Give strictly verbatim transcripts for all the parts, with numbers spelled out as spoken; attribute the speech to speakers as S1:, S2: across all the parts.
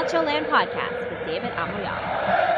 S1: Calcio Land Podcast with David Amoyala.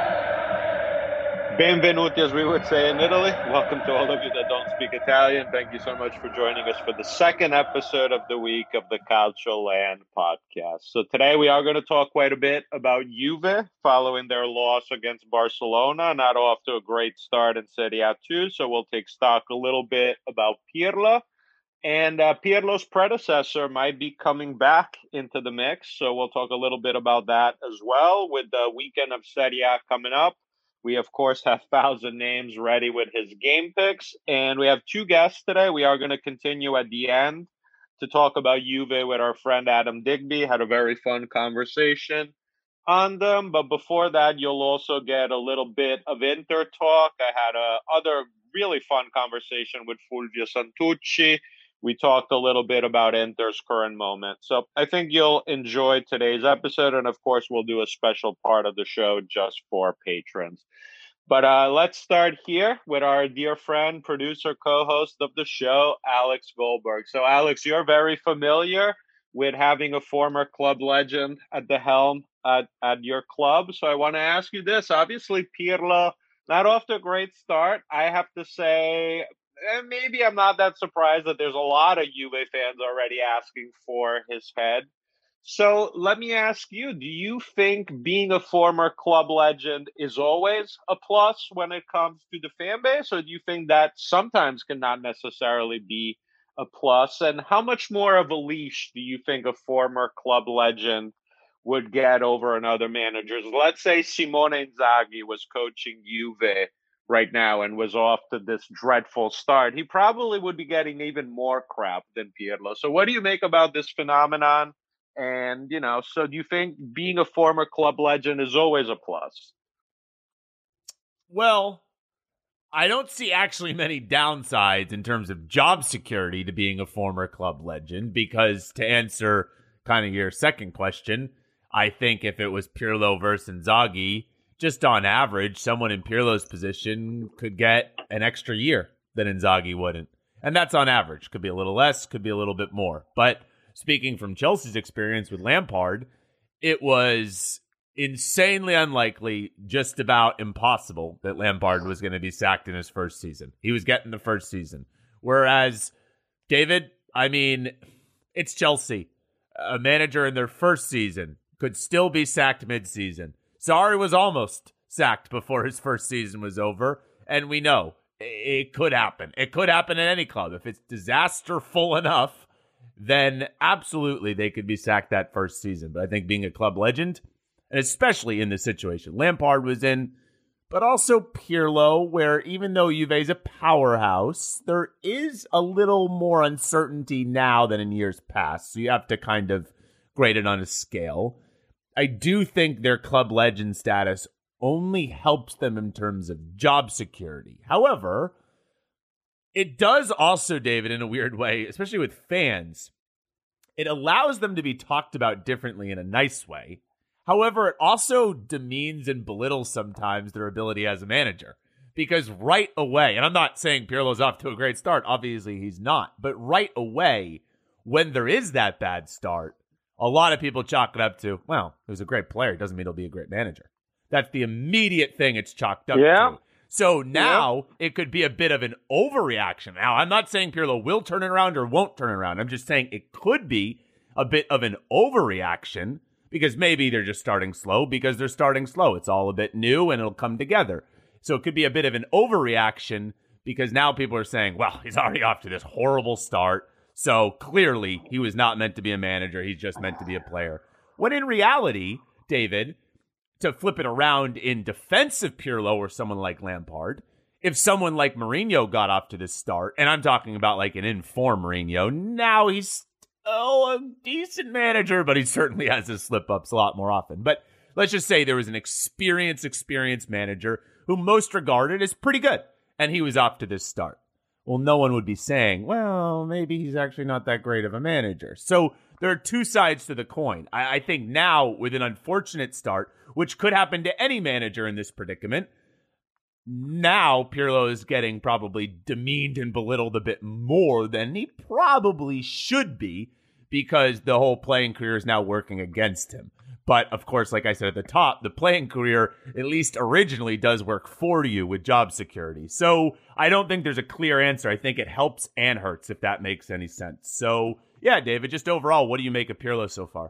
S2: Benvenuti, as we would say in Italy. Welcome to all of you that don't speak Italian. Thank you so much for joining us for the second episode of the week of the Calcio Land Podcast. So today we are going to talk quite a bit about Juve following their loss against Barcelona. Not off to a great start in Serie A two, so we'll take stock a little bit about Pirlo. And uh, Pirlo's predecessor might be coming back into the mix, so we'll talk a little bit about that as well with the weekend of Serie A coming up. We, of course, have Thousand Names ready with his game picks, and we have two guests today. We are going to continue at the end to talk about Juve with our friend Adam Digby. Had a very fun conversation on them, but before that, you'll also get a little bit of Inter talk. I had a other really fun conversation with Fulvio Santucci. We talked a little bit about Inter's current moment. So I think you'll enjoy today's episode. And of course, we'll do a special part of the show just for patrons. But uh, let's start here with our dear friend, producer, co-host of the show, Alex Goldberg. So Alex, you're very familiar with having a former club legend at the helm at, at your club. So I want to ask you this. Obviously, Pirlo, not off to a great start. I have to say, and maybe I'm not that surprised that there's a lot of Juve fans already asking for his head. So let me ask you, do you think being a former club legend is always a plus when it comes to the fan base? Or do you think that sometimes cannot necessarily be a plus? And how much more of a leash do you think a former club legend would get over another managers? Let's say Simone Inzaghi was coaching Juve right now and was off to this dreadful start. He probably would be getting even more crap than Pirlo. So what do you make about this phenomenon? And, you know, so do you think being a former club legend is always a plus?
S3: Well, I don't see actually many downsides in terms of job security to being a former club legend, because to answer kind of your second question, I think if it was Pirlo versus Inzaghi, just on average, someone in Pirlo's position could get an extra year that Inzaghi wouldn't. And that's on average. Could be a little less, could be a little bit more. But speaking from Chelsea's experience with Lampard, it was insanely unlikely, just about impossible, that Lampard was going to be sacked in his first season. He was getting the first season. Whereas, David, I mean, it's Chelsea. A manager in their first season could still be sacked mid-season. Sarri was almost sacked before his first season was over, and we know it could happen. It could happen at any club. If it's disasterful enough, then absolutely they could be sacked that first season. But I think being a club legend, and especially in the situation Lampard was in, but also Pirlo, where even though Juve is a powerhouse, there is a little more uncertainty now than in years past. So you have to kind of grade it on a scale. I do think their club legend status only helps them in terms of job security. However, it does also, David, in a weird way, especially with fans, it allows them to be talked about differently in a nice way. However, it also demeans and belittles sometimes their ability as a manager. Because right away, and I'm not saying Pirlo's off to a great start, obviously he's not, but right away, when there is that bad start, a lot of people chalk it up to, well, he was a great player. Doesn't mean he'll be a great manager. That's the immediate thing it's chalked up
S2: yeah.
S3: to. So now yeah. it could be a bit of an overreaction. Now, I'm not saying Pirlo will turn it around or won't turn it around. I'm just saying it could be a bit of an overreaction because maybe they're just starting slow because they're starting slow. It's all a bit new and it'll come together. So it could be a bit of an overreaction because now people are saying, well, he's already off to this horrible start. So clearly, he was not meant to be a manager. He's just meant to be a player. When in reality, David, to flip it around in defense of Pirlo or someone like Lampard, if someone like Mourinho got off to this start, and I'm talking about like an in-form Mourinho, now he's oh, a decent manager, but he certainly has his slip-ups a lot more often. But let's just say there was an experienced, experienced manager who most regarded as pretty good, and he was off to this start. Well, no one would be saying, well, maybe he's actually not that great of a manager. So there are two sides to the coin. I, I think now, with an unfortunate start, which could happen to any manager in this predicament, now Pirlo is getting probably demeaned and belittled a bit more than he probably should be because the whole playing career is now working against him. But, of course, like I said at the top, the playing career, at least originally, does work for you with job security. So I don't think there's a clear answer. I think it helps and hurts, if that makes any sense. So, yeah, David, just overall, what do you make of Pirlo so far?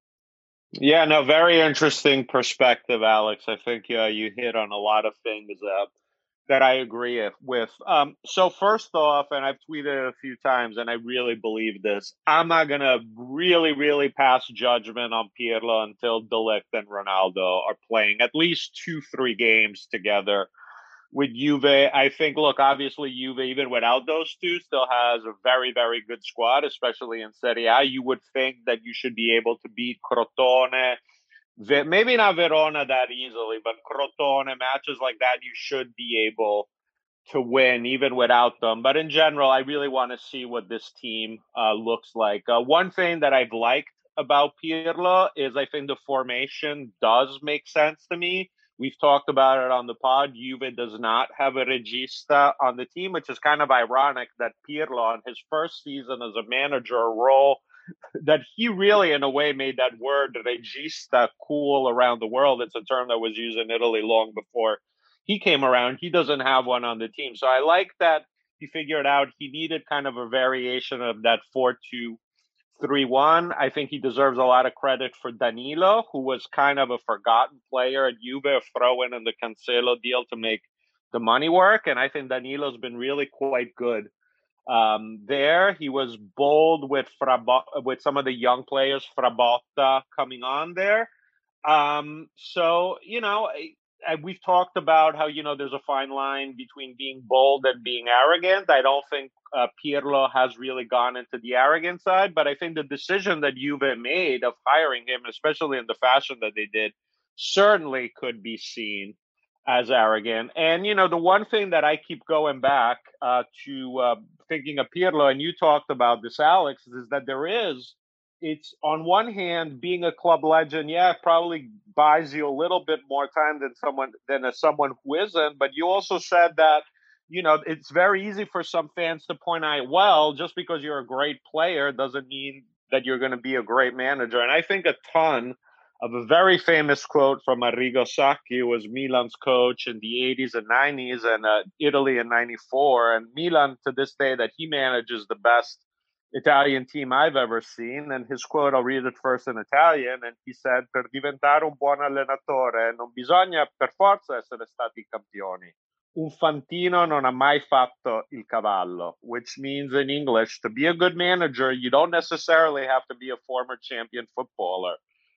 S2: Yeah, no, very interesting perspective, Alex. I think uh, you hit on a lot of things uh, that I agree with. Um, so first off, and I've tweeted it a few times, and I really believe this, I'm not going to really, really pass judgment on Pirlo until De Ligt and Ronaldo are playing at least two, three games together with Juve. I think, look, obviously Juve, even without those two, still has a very, very good squad, especially in Serie A. You would think that you should be able to beat Crotone, maybe not Verona that easily, but Crotone, matches like that, you should be able to win even without them. But in general, I really want to see what this team uh, looks like. Uh, one thing that I've liked about Pirlo is I think the formation does make sense to me. We've talked about it on the pod. Juve does not have a regista on the team, which is kind of ironic that Pirlo, on his first season as a manager, a role that he really, in a way, made that word regista cool around the world. It's a term that was used in Italy long before he came around. He doesn't have one on the team. So I like that he figured out he needed kind of a variation of that four two three one. I think he deserves a lot of credit for Danilo, who was kind of a forgotten player at Juve, a throw-in in the Cancelo deal to make the money work. And I think Danilo's been really quite good um, there. He was bold with Frabo- with some of the young players, Frabotta coming on there. Um, so, you know, I, I, we've talked about how, you know, there's a fine line between being bold and being arrogant. I don't think uh, Pirlo has really gone into the arrogant side, but I think the decision that Juve made of hiring him, especially in the fashion that they did, certainly could be seen as arrogant. And, you know, the one thing that I keep going back uh, to uh, thinking of Pirlo, and you talked about this, Alex, is that there is, it's on one hand, being a club legend, yeah, it probably buys you a little bit more time than someone than a, someone who isn't. But you also said that, you know, it's very easy for some fans to point out, well, just because you're a great player doesn't mean that you're going to be a great manager. And I think a ton of a very famous quote from Arrigo Sacchi, who was Milan's coach in the eighties and nineties and uh, Italy in ninety-four. And Milan, to this day, that he manages the best Italian team I've ever seen. And his quote, I'll read it first in Italian. And he said, per diventare un buon allenatore non bisogna per forza essere stati campioni. Un fantino non ha mai fatto il cavallo, which means in English, to be a good manager, you don't necessarily have to be a former champion footballer.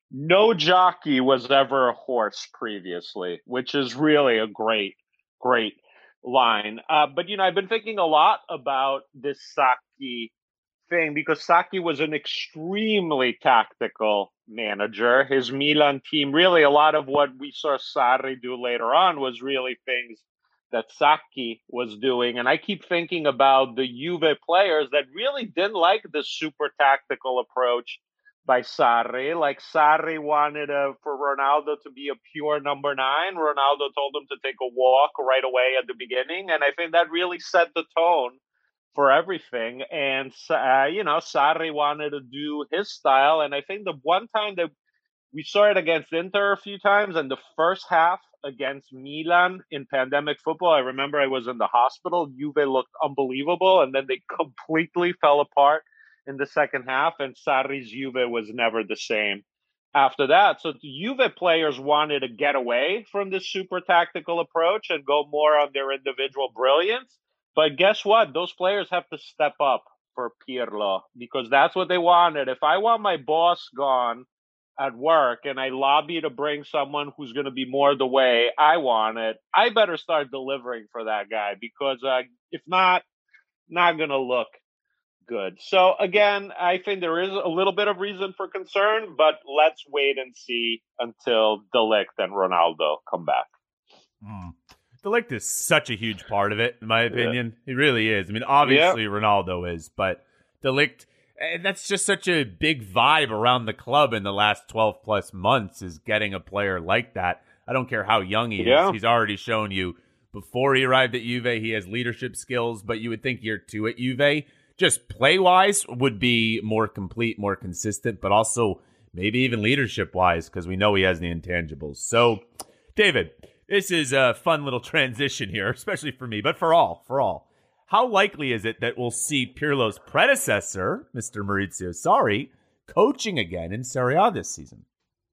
S2: No jockey was ever a horse previously, which is really a great, great line. Uh, but, you know, I've been thinking a lot about this Sacchi thing because Sacchi was an extremely tactical manager. His Milan team, really a lot of what we saw Sarri do later on was really things that Sacchi was doing. And I keep thinking about the Juve players that really didn't like the super tactical approach by Sarri. Like Sarri wanted uh, for Ronaldo to be a pure number nine. Ronaldo told him to take a walk right away at the beginning. And I think that really set the tone for everything. And, uh, you know, Sarri wanted to do his style. And I think the one time that we saw it against Inter a few times, and the first half against Milan in pandemic football, I remember I was in the hospital. Juve looked unbelievable, and then they completely fell apart in the second half, and Sarri's Juve was never the same after that. So the Juve players wanted to get away from this super tactical approach and go more on their individual brilliance. But guess what? Those players have to step up for Pirlo because that's what they wanted. If I want my boss gone at work and I lobby to bring someone who's going to be more the way I want it, I better start delivering for that guy because uh, if not, not going to look good. So again, I think there is a little bit of reason for concern, but let's wait and see until De Ligt and Ronaldo come back.
S3: Mm. De Ligt is such a huge part of it, in my opinion. Yeah. He really is. I mean, obviously yeah. Ronaldo is, but De Ligt, and that's just such a big vibe around the club in the last twelve plus months is getting a player like that. I don't care how young he yeah. is. He's already shown you before he arrived at Juve, he has leadership skills, but you would think year two at Juve, just play-wise, would be more complete, more consistent, but also maybe even leadership-wise, because we know he has the intangibles. So, David, this is a fun little transition here, especially for me, but for all, for all. How likely is it that we'll see Pirlo's predecessor, Mister Maurizio Sarri, coaching again in Serie A this season?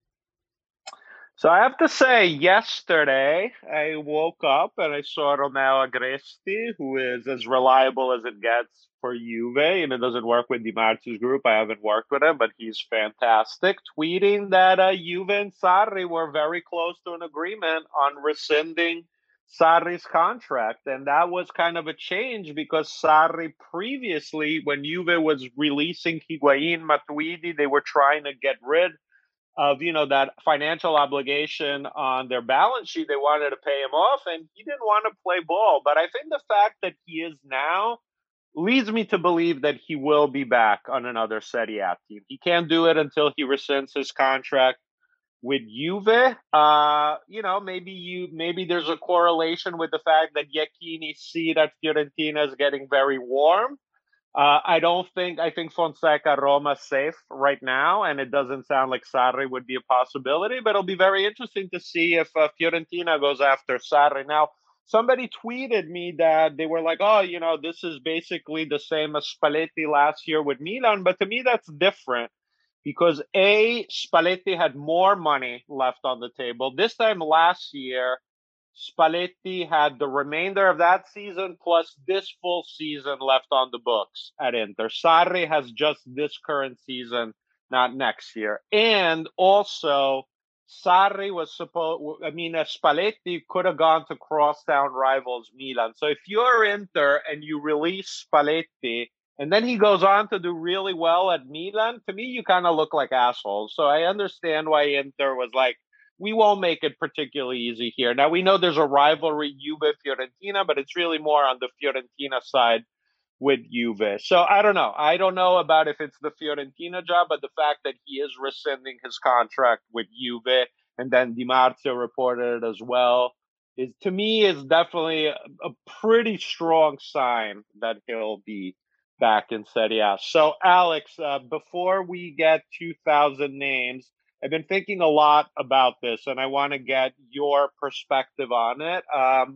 S2: So I have to say, yesterday I woke up and I saw Romeo Agresti, who is as reliable as it gets for Juve, and it doesn't work with Di Marzio's group. I haven't worked with him, but he's fantastic, tweeting that uh, Juve and Sarri were very close to an agreement on rescinding Sarri's contract. And that was kind of a change because Sarri previously, when Juve was releasing Higuain, Matuidi, they were trying to get rid of, you know, that financial obligation on their balance sheet. They wanted to pay him off, and he didn't want to play ball. But I think the fact that he is now leads me to believe that he will be back on another Serie A team. He can't do it until he rescinds his contract with Juve. Uh, you know, maybe you maybe there's a correlation with the fact that Iachini's seat at Fiorentina is getting very warm. Uh, I don't think, I think Fonseca Roma safe right now, and it doesn't sound like Sarri would be a possibility, but it'll be very interesting to see if uh, Fiorentina goes after Sarri. Now, somebody tweeted me that they were like, oh, you know, this is basically the same as Spalletti last year with Milan, but to me that's different because A, Spalletti had more money left on the table. This time last year, Spalletti had the remainder of that season plus this full season left on the books at Inter. Sarri has just this current season, not next year. And also, Sarri was supposed, I mean, uh, Spalletti could have gone to crosstown rivals Milan. So if you're Inter and you release Spalletti, and then he goes on to do really well at Milan, to me, you kind of look like assholes. So I understand why Inter was like, we won't make it particularly easy here. Now, we know there's a rivalry, Juve-Fiorentina, but it's really more on the Fiorentina side with Juve. So I don't know. I don't know about if it's the Fiorentina job, but the fact that he is rescinding his contract with Juve, and then Di Marzio reported it as well, is to me is definitely a, a pretty strong sign that he'll be back in Serie A. So, Alex, uh, before we get two thousand names, I've been thinking a lot about this, and I want to get your perspective on it. Um,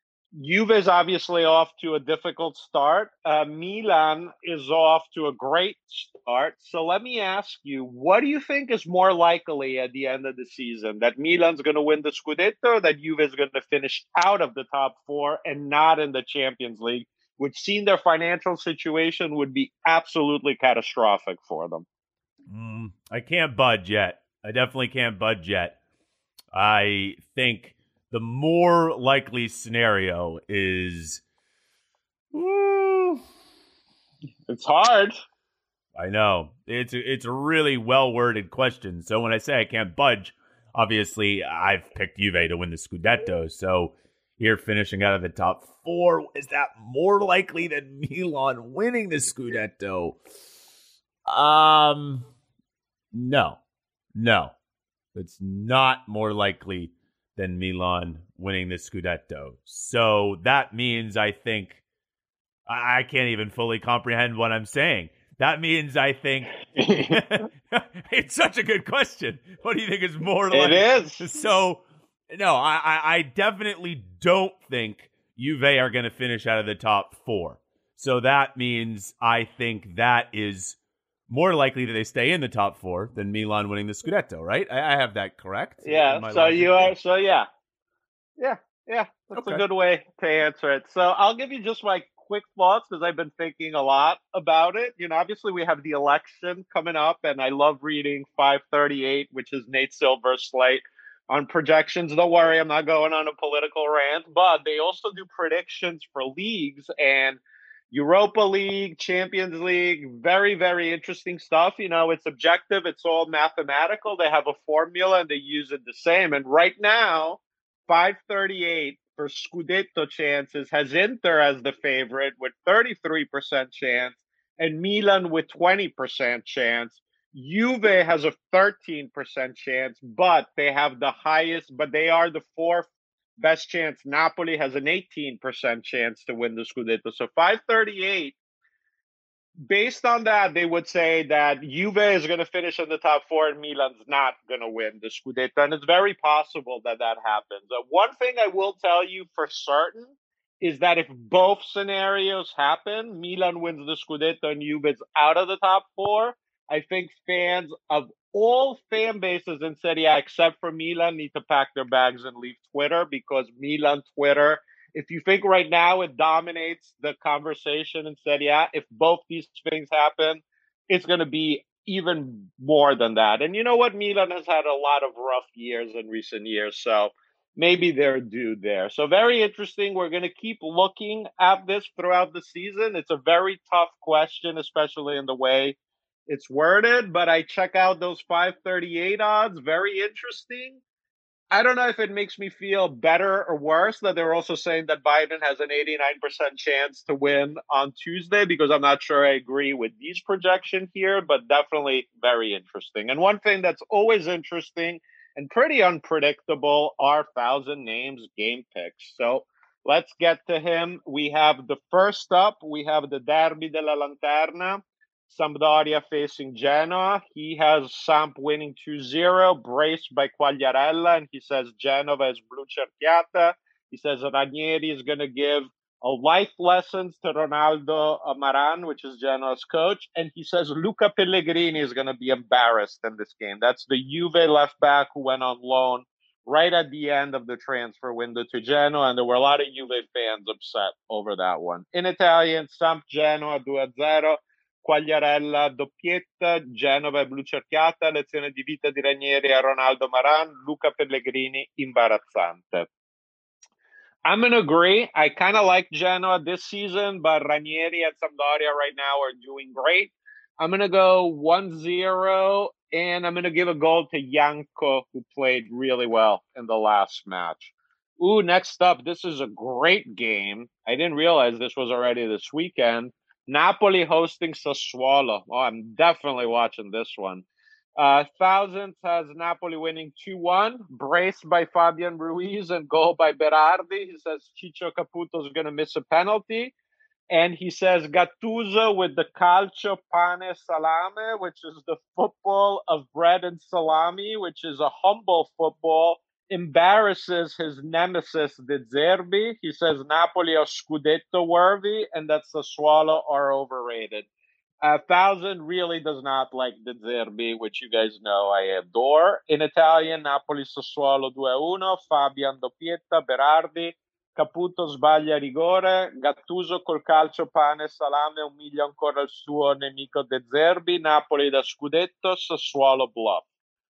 S2: Juve is obviously off to a difficult start. Uh, Milan is off to a great start. So let me ask you, what do you think is more likely at the end of the season? That Milan's going to win the Scudetto, or that Juve is going to finish out of the top four and not in the Champions League, which, seeing their financial situation, would be absolutely catastrophic for them?
S3: Mm, I can't budge yet. I definitely can't budge yet. I think the more likely scenario is... Woo,
S2: it's hard.
S3: I know. It's a, it's a really well-worded question. So when I say I can't budge, obviously I've picked Juve to win the Scudetto. So here finishing out of the top four, is that more likely than Milan winning the Scudetto? Um, no. No, it's not more likely than Milan winning the Scudetto. So that means I think I can't even fully comprehend what I'm saying. That means I think it's such a good question. What do you think is more likely?
S2: It is.
S3: So, no, I, I definitely don't think Juve are going to finish out of the top four. So that means I think that is more likely that they stay in the top four than Milan winning the Scudetto, right? I, I have that correct.
S2: Yeah. So logic? you are. So yeah, yeah, yeah. That's okay. A good way to answer it. So I'll give you just my quick thoughts because I've been thinking a lot about it. You know, obviously we have the election coming up, and I love reading five thirty-eight, which is Nate Silver's slate on projections. Don't worry, I'm not going on a political rant, but they also do predictions for leagues and Europa League, Champions League, very, very interesting stuff. You know, it's objective. It's all mathematical. They have a formula and they use it the same. And right now, five thirty-eight for Scudetto chances has Inter as the favorite with thirty-three percent chance and Milan with twenty percent chance. Juve has a thirteen percent chance, but they have the highest, but they are the fourth best chance. Napoli has an eighteen percent chance to win the Scudetto. So five thirty-eight based on that, they would say that Juve is going to finish in the top four and Milan's not going to win the Scudetto. And it's very possible that that happens. Uh, one thing I will tell you for certain is that if both scenarios happen, Milan wins the Scudetto and Juve is out of the top four, I think fans of all fan bases in Serie A except for Milan need to pack their bags and leave Twitter, because Milan Twitter, if you think right now it dominates the conversation in Serie A, if both these things happen, it's going to be even more than that. And you know what? Milan has had a lot of rough years in recent years, so maybe they're due there. So very interesting. We're going to keep looking at this throughout the season. It's a very tough question, especially in the way it's worded, but I check out those five thirty-eight odds. Very interesting. I don't know if it makes me feel better or worse that they're also saying that Biden has an eighty-nine percent chance to win on Tuesday, because I'm not sure I agree with these projections here, but definitely very interesting. And one thing that's always interesting and pretty unpredictable are thousand names game picks. So let's get to him. We have the first up, we have the Derby della Lanterna. Sampdoria facing Genoa. He has Samp winning two zero, braced by Quagliarella, and he says Genova is blu cerchiata. He says Ranieri is going to give a life lessons to Ronaldo Maran, which is Genoa's coach, and he says Luca Pellegrini is going to be embarrassed in this game. That's the Juve left back who went on loan right at the end of the transfer window to Genoa, and there were a lot of Juve fans upset over that one. In Italian, Samp Genoa two zero. Quagliarella doppietta, Genova blu cerchiata, lezione di vita di Ranieri a Ronaldo Maran, Luca Pellegrini imbarazzante. I'm going to agree. I kind of like Genoa this season, but Ranieri and Sampdoria right now are doing great. I'm going to go one zero, and I'm going to give a goal to Janko, who played really well in the last match. Ooh, next up, this is a great game. I didn't realize this was already this weekend. Napoli hosting Sassuolo. Oh, I'm definitely watching this one. Uh, Thousands has Napoli winning two one, braced by Fabian Ruiz and goal by Berardi. He says Ciccio Caputo is going to miss a penalty. And he says Gattuso with the calcio pane salame, which is the football of bread and salami, which is a humble football, embarrasses his nemesis, De Zerbi. He says Napoli are Scudetto worthy and that Sassuolo are overrated. A thousand really does not like De Zerbi, which you guys know I adore. In Italian, Napoli Sassuolo two uno, Fabian doppietta, Berardi, Caputo sbaglia rigore, Gattuso col calcio pane e salame umilia ancora il suo nemico De Zerbi, Napoli da Scudetto, Sassuolo bluff.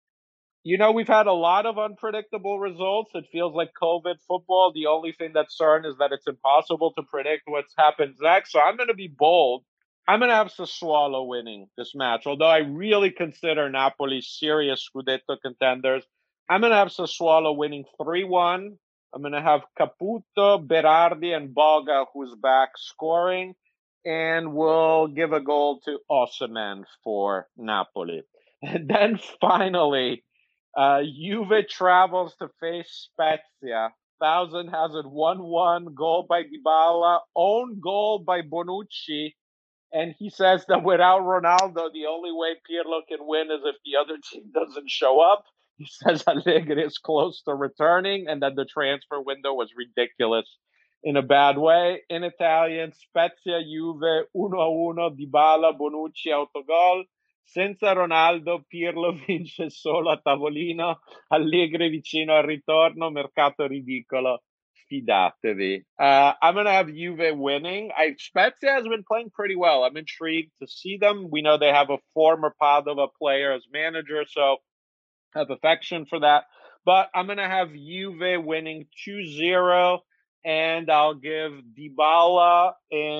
S2: You know, we've had a lot of unpredictable results. It feels like COVID football. The only thing that's certain is that it's impossible to predict what's happened next. So I'm going to be bold. I'm going to have Sassuolo winning this match, although I really consider Napoli serious Scudetto contenders. I'm going to have Sassuolo winning three one. I'm going to have Caputo, Berardi, and Boga, who's back, scoring. And we'll give a goal to Osimhen for Napoli. And then finally, uh, Juve travels to face Spezia. Thousand has it one one, goal by Dybala, own goal by Bonucci. And he says that without Ronaldo, the only way Pirlo can win is if the other team doesn't show up. He says Allegri is close to returning and that the transfer window was ridiculous in a bad way. In Italian, Spezia, Juve, uno uno, Dybala, Bonucci, autogol. Senza Ronaldo, Pirlo vince solo a tavolino, Allegri vicino al ritorno, mercato ridicolo. Fidatevi. Uh, I'm going to have Juve winning. I Spezia has been playing pretty well. I'm intrigued to see them. We know they have a former Padova player as manager, so I have affection for that. But I'm going to have Juve winning two zero, and I'll give Dybala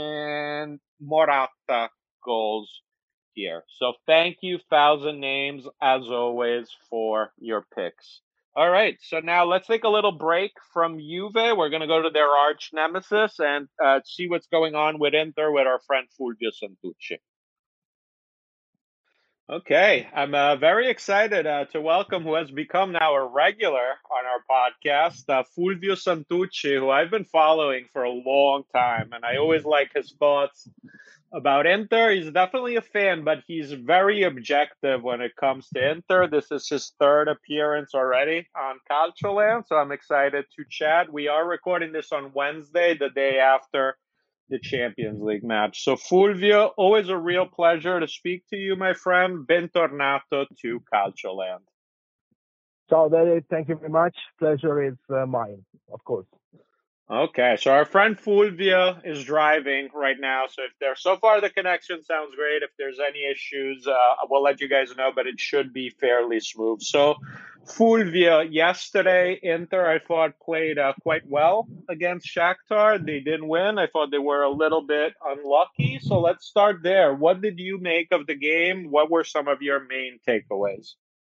S2: and Morata goals here. So thank you, Thousand Names, as always, for your picks. All right, so now let's take a little break from Juve. We're going to go to their arch nemesis and uh, see what's going on with Inter with our friend Fulvio Santucci. Okay, I'm uh, very excited uh, to welcome who has become now a regular on our podcast, uh, Fulvio Santucci, who I've been following for a long time, and I always like his thoughts about Inter. He's definitely a fan, but he's very objective when it comes to Inter. This is his third appearance already on Calcioland, so I'm excited to chat. We are recording this on Wednesday, the day after the Champions League match. So, Fulvio, always a real pleasure to speak to you, my friend. Bentornato to Calcioland.
S4: So, David, thank you very much. Pleasure is uh, mine, of course.
S2: Okay, so our friend Fulvio is driving right now. So if there, so far the connection sounds great. If there's any issues, uh, we'll let you guys know, but it should be fairly smooth. So Fulvio, yesterday Inter, I thought played uh, quite well against Shakhtar. They didn't win. I thought they were a little bit unlucky. So let's start there. What did you make of the game? What were some of your main takeaways?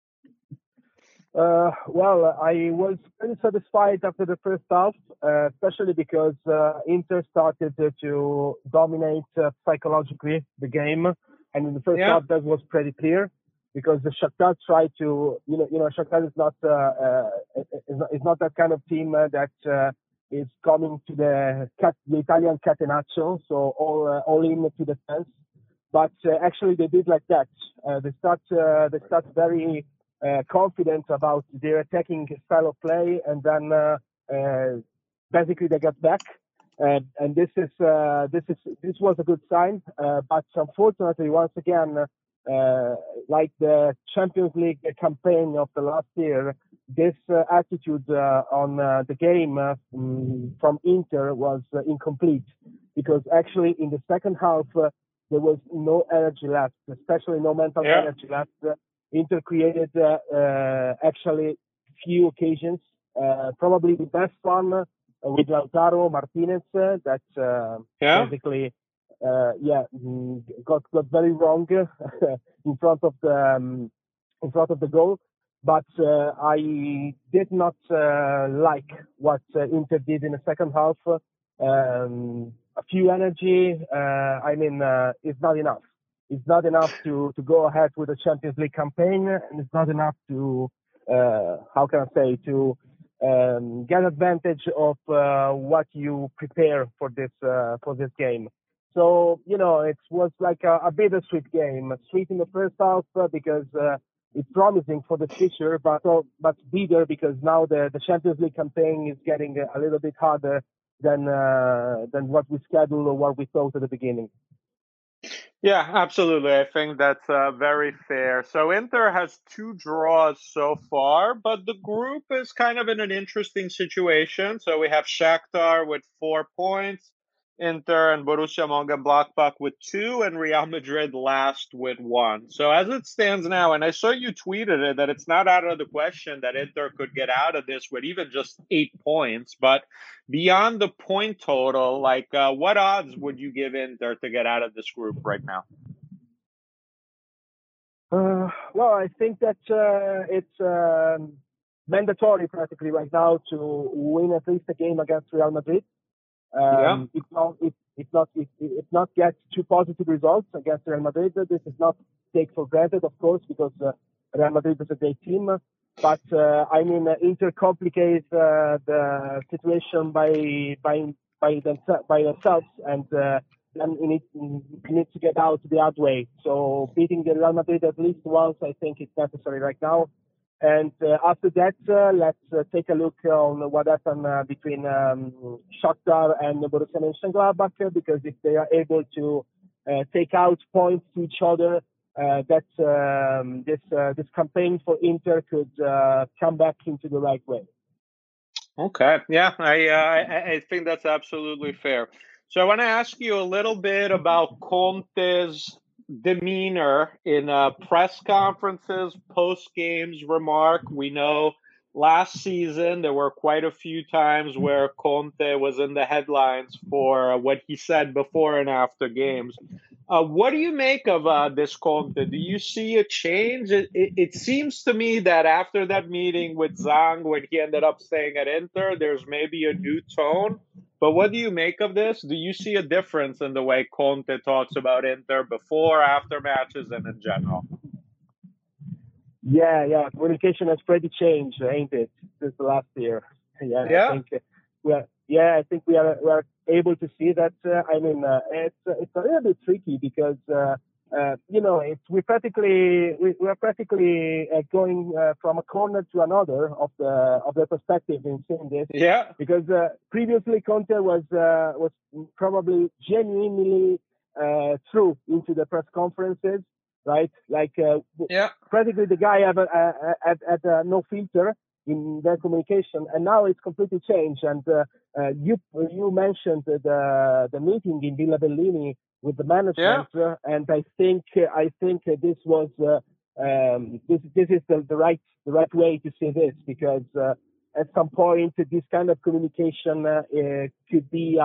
S4: Uh, well, I was pretty satisfied after the first half, uh, especially because uh, Inter started to dominate uh, psychologically the game, and in the first
S2: yeah.
S4: half that was pretty clear because the Shakhtar tried to, you know, you know, Shakhtar is not uh, uh, is not, is not that kind of team uh, that uh, is coming to the cat, the Italian catenaccio, so all uh, all in to defense. But uh, actually, they did like that. Uh, they start uh, they start very Uh, confident about their attacking style of play, and then uh, uh, basically they got back, and, and this is uh, this is this was a good sign. Uh, but unfortunately, once again, uh, like the Champions League campaign of the last year, this uh, attitude uh, on uh, the game uh, from Inter was uh, incomplete, because actually in the second half uh, there was no energy left, especially no mental
S2: yeah.
S4: energy left. Inter created uh, uh, actually few occasions. Uh, probably the best one uh, with Lautaro Martinez uh, that uh,
S2: yeah.
S4: basically, uh, yeah, got got very wrong in front of the um, in front of the goal. But uh, I did not uh, like what uh, Inter did in the second half. Um, a few energy, uh, I mean, uh, is not enough. It's not enough to, to go ahead with the Champions League campaign, and it's not enough to, uh, how can I say, to um, get advantage of uh, what you prepare for this uh, for this game. So, you know, it was like a, a bittersweet game. Sweet in the first half uh, because uh, it's promising for the future, but uh, but bitter because now the, the Champions League campaign is getting a little bit harder than uh, than what we scheduled or what we thought at the beginning.
S2: Yeah, absolutely. I think that's uh, very fair. So Inter has two draws so far, but the group is kind of in an interesting situation. So we have Shakhtar with four points, Inter and Borussia Mönchengladbach with two, and Real Madrid last with one. So as it stands now, and I saw you tweeted it, that it's not out of the question that Inter could get out of this with even just eight points. But beyond the point total, like uh, what odds would you give Inter to get out of this group right now?
S4: Uh, well, I think that uh, it's uh, mandatory practically right now to win at least a game against Real Madrid. Um,
S2: yeah.
S4: If not, if, if not, if, if not get two positive results against Real Madrid, this is not take for granted, of course, because uh, Real Madrid is a great team. But uh, I mean, uh, Inter complicates uh, the situation by by by, themse- by themselves, and uh, then we need, we need to get out the hard way. So beating the Real Madrid at least once, I think, is necessary right now. And uh, after that, uh, let's uh, take a look on what happened uh, between um, Shakhtar and Borussia Mönchengladbach, because if they are able to uh, take out points to each other, uh, that um, this uh, this campaign for Inter could uh, come back into the right way.
S2: Okay, yeah, I, uh, I I think that's absolutely fair. So I want to ask you a little bit about Conte's demeanor in uh, press conferences, post games remark. We know last season there were quite a few times where Conte was in the headlines for what he said before and after games. Uh, what do you make of uh, this Conte? Do you see a change? It, it, it seems to me that after that meeting with Zhang, when he ended up staying at Inter, there's maybe a new tone. But what do you make of this? Do you see a difference in the way Conte talks about Inter before, after matches, and in general?
S4: Yeah, yeah. Communication has pretty changed, ain't it, since the last year? Yeah, I
S2: Yeah.
S4: think uh, we are. Yeah, I think we are we are able to see that. Uh, I mean, uh, it's uh, it's a little bit tricky because uh, uh, you know it's we practically we, we are practically uh, going uh, from a corner to another of the of the perspective in seeing this.
S2: Yeah.
S4: Because uh, previously Conte was uh, was probably genuinely uh, true into the press conferences, right? Like uh,
S2: Yeah.
S4: practically the guy had, uh, had, had uh, no filter in their communication, and now it's completely changed. And uh, uh, you you mentioned the the meeting in Villa Bellini with the
S2: Yeah.
S4: management, uh, and I think I think this was uh, um, this this is the, the right the right way to see this, because uh, at some point this kind of communication uh, uh, could be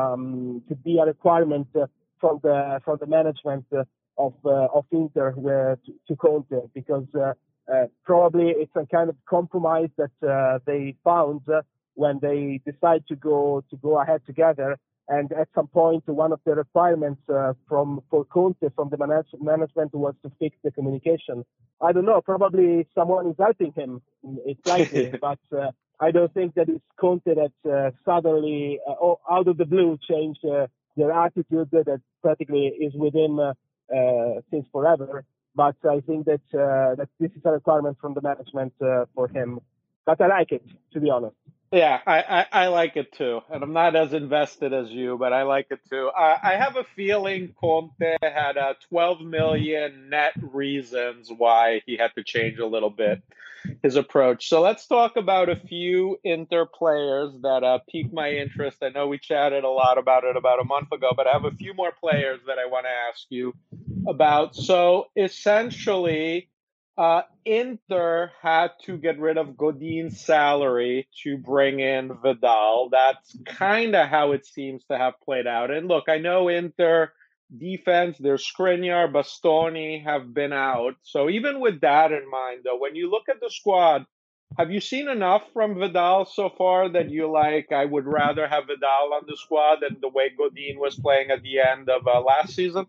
S4: um, could be a requirement uh, from the from the management. Uh, of uh, of Inter uh, to, to Conte, because uh, uh, probably it's a kind of compromise that uh, they found uh, when they decide to go to go ahead together. And at some point, one of the requirements uh, from for Conte from the manage- management was to fix the communication. I don't know. Probably someone is helping him. It's likely, but uh, I don't think that it's Conte that uh, suddenly, uh, out of the blue, changed uh, their attitude that practically is within. Uh, uh, since forever. But I think that uh, that this is a requirement from the management uh, for him. But I like it, to be honest.
S2: Yeah, I, I, I like it too. And I'm not as invested as you, but I like it too. Uh, I have a feeling Conte had uh, twelve million net reasons why he had to change a little bit his approach. So let's talk about a few Inter players that uh, piqued my interest. I know we chatted a lot about it about a month ago, but I have a few more players that I want to ask you about. So essentially, uh, Inter had to get rid of Godin's salary to bring in Vidal. That's kind of how it seems to have played out. And look, I know Inter defense, there's Skriniar, Bastoni have been out. So even with that in mind, though, when you look at the squad, have you seen enough from Vidal so far that you like, I would rather have Vidal on the squad than the way Godin was playing at the end of uh, last season?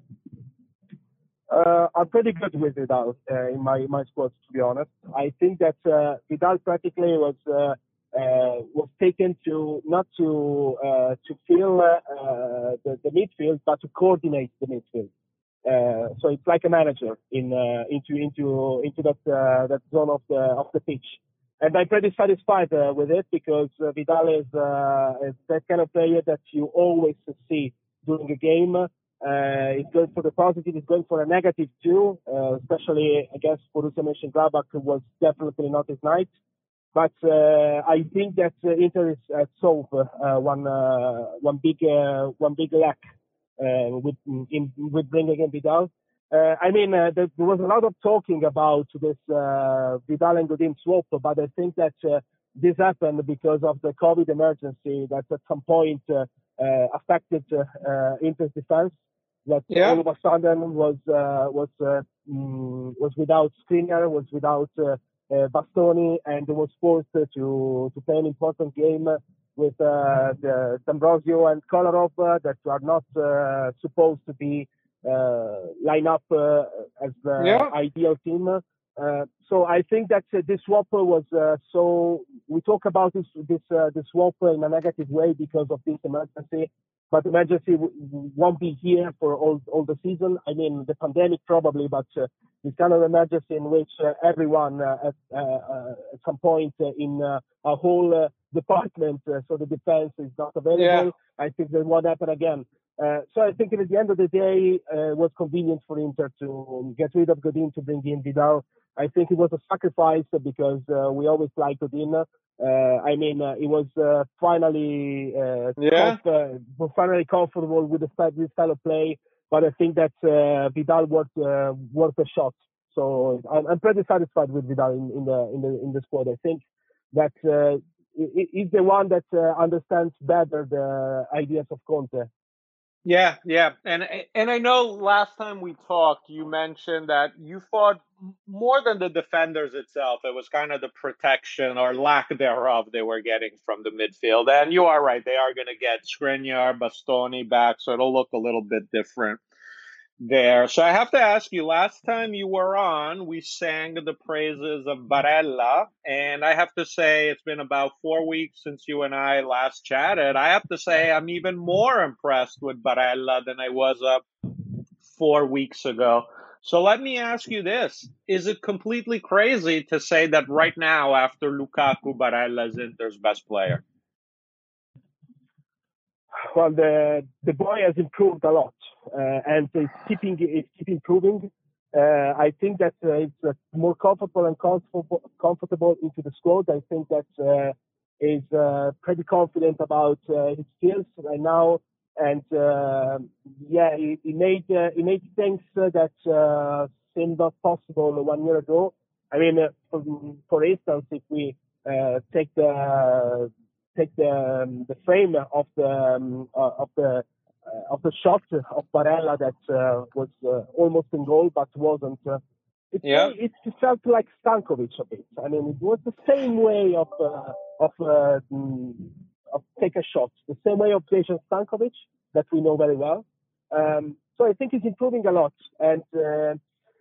S4: Uh, I'm pretty good with Vidal uh, in my my squad, to be honest. I think that uh, Vidal practically was uh, uh, was taken to not to uh, to fill uh, the, the midfield, but to coordinate the midfield. Uh, so it's like a manager in uh, into into into that uh, that zone of the of the pitch, and I'm pretty satisfied uh, with it, because uh, Vidal is, uh, is that kind of player that you always see during a game. Uh, he's going for the positive, he's going for a negative too, uh, especially against Borussia Mönchengladbach, who was definitely not his night. But uh, I think that uh, Inter is uh, solved uh, one uh, one big uh, one big lack uh, with in, with bringing in Vidal. Uh, I mean, uh, there, there was a lot of talking about this uh, Vidal and Godin swap, but I think that uh, this happened because of the COVID emergency that at some point uh, uh, affected uh, uh, Inter's defense. That
S2: Yeah.
S4: all of a sudden was uh, was uh, mm, was without Skriniar, was without uh, uh, Bastoni, and was forced uh, to to play an important game with uh, the D'Ambrosio and Kolarov uh, that are not uh, supposed to be uh, line up uh, as the
S2: Yeah.
S4: ideal team. Uh, so I think that uh, this swap was uh, so we talk about this this uh, this swap in a negative way because of this emergency. But emergency w- won't be here for all all the season. I mean, the pandemic probably, but uh, this kind of emergency in which uh, everyone uh, at, uh, uh, at some point uh, in uh, a whole uh, department, uh, so the defense is not available.
S2: Yeah.
S4: I think that won't happen again. Uh, so I think at the end of the day, uh, it was convenient for Inter to get rid of Godin to bring in Vidal. I think it was a sacrifice because uh, we always like Godin. Uh, I mean, uh, it was uh, finally uh,
S2: Yeah.
S4: comf- uh, was finally comfortable with the style, this style of play. But I think that uh, Vidal worth uh, worth a shot. So I'm, I'm pretty satisfied with Vidal in, in the in the in the squad. I think that uh, he- he's the one that uh, understands better the ideas of Conte.
S2: Yeah, yeah, and and I know last time we talked, you mentioned that you thought m- more than the defenders itself, it was kind of the protection or lack thereof they were getting from the midfield. And you are right; they are going to get Skriniar, Bastoni back, so it'll look a little bit different there. So I have to ask you, last time you were on, we sang the praises of Barella, and I have to say it's been about four weeks since you and I last chatted. I have to say I'm even more impressed with Barella than I was uh, four weeks ago. So let me ask you this. Is it completely crazy to say that right now, after Lukaku, Barella is Inter's best player?
S4: Well, the the boy has improved a lot, uh, and it's keeping it's keep improving. Uh, I think that uh, it's uh, more comfortable and comfortable comfortable into the squad. I think that uh, is uh, pretty confident about uh, his skills right now, and uh, yeah, he, he made uh, he made things uh, that uh, seemed not possible one year ago. I mean, uh, for, for instance, if we uh, take the take the um, the frame of the um, uh, of the uh, of the shot of Barella that uh, was uh, almost in goal but wasn't. Uh, it,
S2: Yeah.
S4: it felt like Stankovic a bit. I mean, it was the same way of uh, of uh, mm, of take a shot, the same way of Dejan Stankovic that we know very well. Um, so I think he's improving a lot, and uh,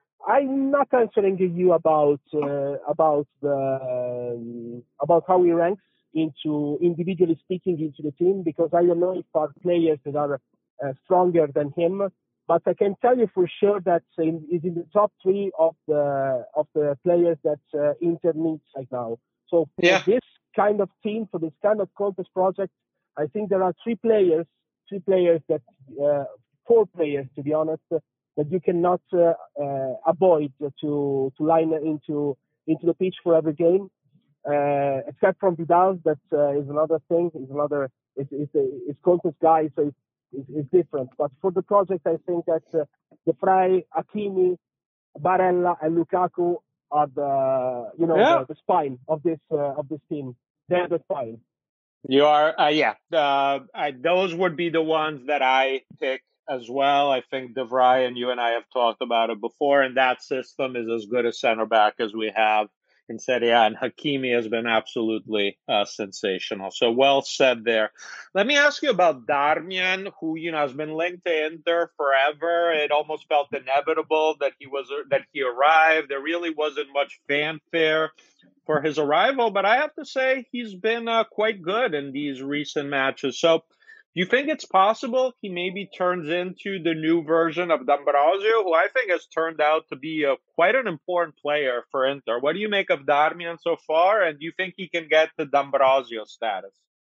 S4: I'm not answering you about uh, about the um, about how he ranks into individually speaking into the team, because I don't know if our players that are uh, stronger than him. But I can tell you for sure that in, he's in the top three of the of the players that uh, Inter needs right now. So for
S2: Yeah.
S4: this kind of team, for this kind of contest project, I think there are three players, three players that uh, four players to be honest, that you cannot uh, uh, avoid to to line into into the pitch for every game, uh, except from Vidal. That uh, is another thing. Is another. It's it's it's contest guy, so it's, it's, it's different. But for the project, I think that uh, the Frey, Hakimi, Barella, and Lukaku are the you know
S2: Yeah.
S4: the, the spine of this uh, of this team. They're the spine.
S2: You are, uh, yeah. Uh, I, those would be the ones that I pick as well. I think De Vrij, and you and I have talked about it before, and that system is as good a center back as we have in Serie A, and Hakimi has been absolutely uh, sensational. So well said there. Let me ask you about Darmian, who you know has been linked to Inter forever. It almost felt inevitable that he was that he arrived. There really wasn't much fanfare for his arrival, but I have to say he's been uh, quite good in these recent matches. So, do you think it's possible he maybe turns into the new version of D'Ambrosio, who I think has turned out to be a, quite an important player for Inter? What do you make of Darmian so far, and do you think he can get the D'Ambrosio status?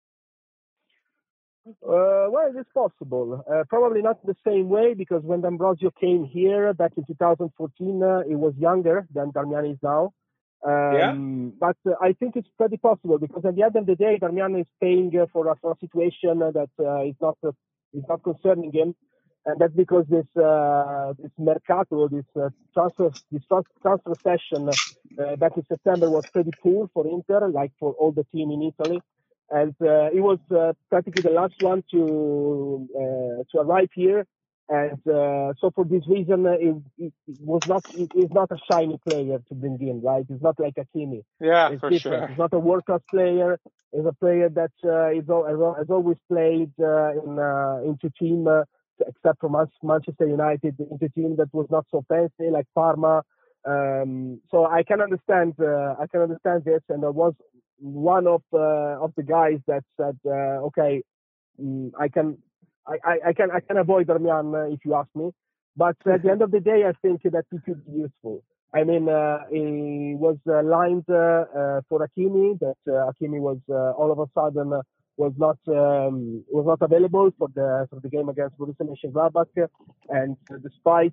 S4: Uh, well, it's possible. Uh, probably not the same way, because when D'Ambrosio came here back in two thousand fourteen, uh, he was younger than Darmian is now. Um,
S2: Yeah.
S4: But uh, I think it's pretty possible, because at the end of the day, Darmian is paying uh, for, a, for a situation that uh, is not uh, is not concerning him, and that's because this uh, this mercato, this uh, transfer this transfer session uh, back in September was pretty poor for Inter, like for all the team in Italy. And uh, he was uh, practically the last one to uh, to arrive here, and uh, so for this reason, uh, it, it, it was not it is not a shiny player to bring in, right? It's not like Hakimi.
S2: Yeah,
S4: It's
S2: for
S4: different.
S2: sure.
S4: It's not a world class player. It's a player that uh, is al- has, al- has always played uh, in uh, into team, uh, except for Man- Manchester United, into team that was not so fancy like Parma. Um, so I can understand uh, I can understand this, and there was one of uh, of the guys that said, uh, "Okay, mm, I can, I, I, I can, I can avoid Darmian uh, if you ask me." But at the end of the day, I think that he could be useful. I mean, uh, he was uh, lined uh, uh, for Hakimi. That uh, Hakimi was uh, all of a sudden uh, was not um, was not available for the for the game against Borussia Mönchengladbach, and despite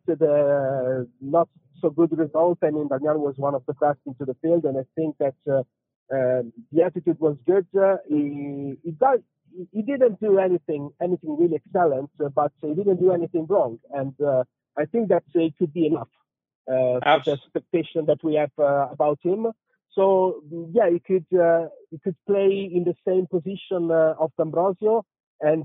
S4: the not so good result, I mean, Darmian was one of the best into the field, and I think that. Uh, um, the attitude was good. Uh, he, he, does, he, he didn't do anything anything really excellent, uh, but he didn't do anything wrong. And uh, I think that uh, it could be enough uh, for the expectation that we have uh, about him. So yeah, he could uh, he could play in the same position uh, of D'Ambrosio, and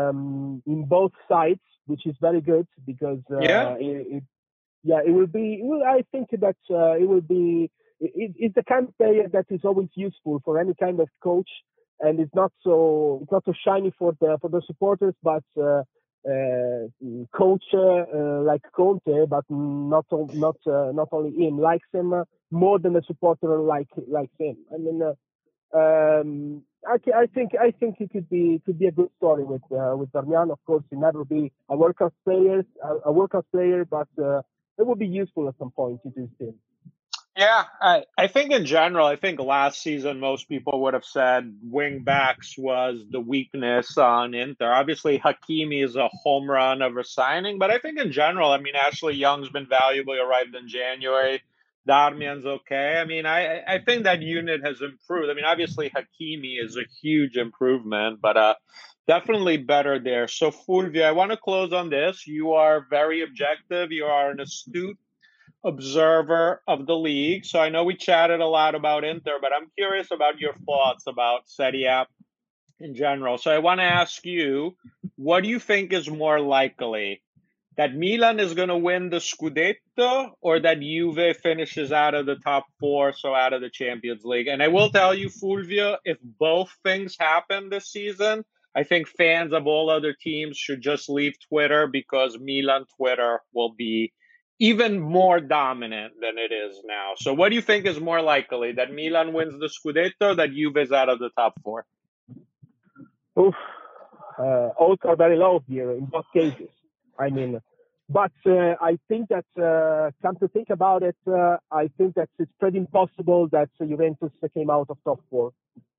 S4: um, in both sides, which is very good, because uh,
S2: Yeah.
S4: it, it, yeah, it will be. It will, I think that uh, it will be. It, it's the kind of player that is always useful for any kind of coach, and it's not so it's not so shiny for the for the supporters, but uh, uh, coach uh, uh, like Conte, but not o- not uh, not only him likes him uh, more than the supporter like likes him. I mean, uh, um, I, thi- I think I think it could be could be a good story with uh, with Darmian. Of course, he'll never be a world class player, a, a world class player, but uh, it would be useful at some point to do him.
S2: Yeah, I, I think in general, I think last season most people would have said wing backs was the weakness on Inter. Obviously, Hakimi is a home run of a signing, but I think in general, I mean, Ashley Young's been valuable. He arrived in January. Darmian's okay. I mean, I I think that unit has improved. I mean, obviously, Hakimi is a huge improvement, but uh, definitely better there. So, Fulvio, I want to close on this. You are very objective. You are an astute observer of the league. So I know we chatted a lot about Inter, but I'm curious about your thoughts about Serie A in general. So I want to ask you, what do you think is more likely? That Milan is going to win the Scudetto or that Juve finishes out of the top four, so out of the Champions League? And I will tell you, Fulvio, if both things happen this season, I think fans of all other teams should just leave Twitter because Milan Twitter will be even more dominant than it is now. So what do you think is more likely, that Milan wins the Scudetto or that Juve is out of the top four?
S4: Oof, uh, odds are very low here in both cases. I mean, but uh, I think that, uh, come to think about it, uh, I think that it's pretty impossible that uh, Juventus came out of top four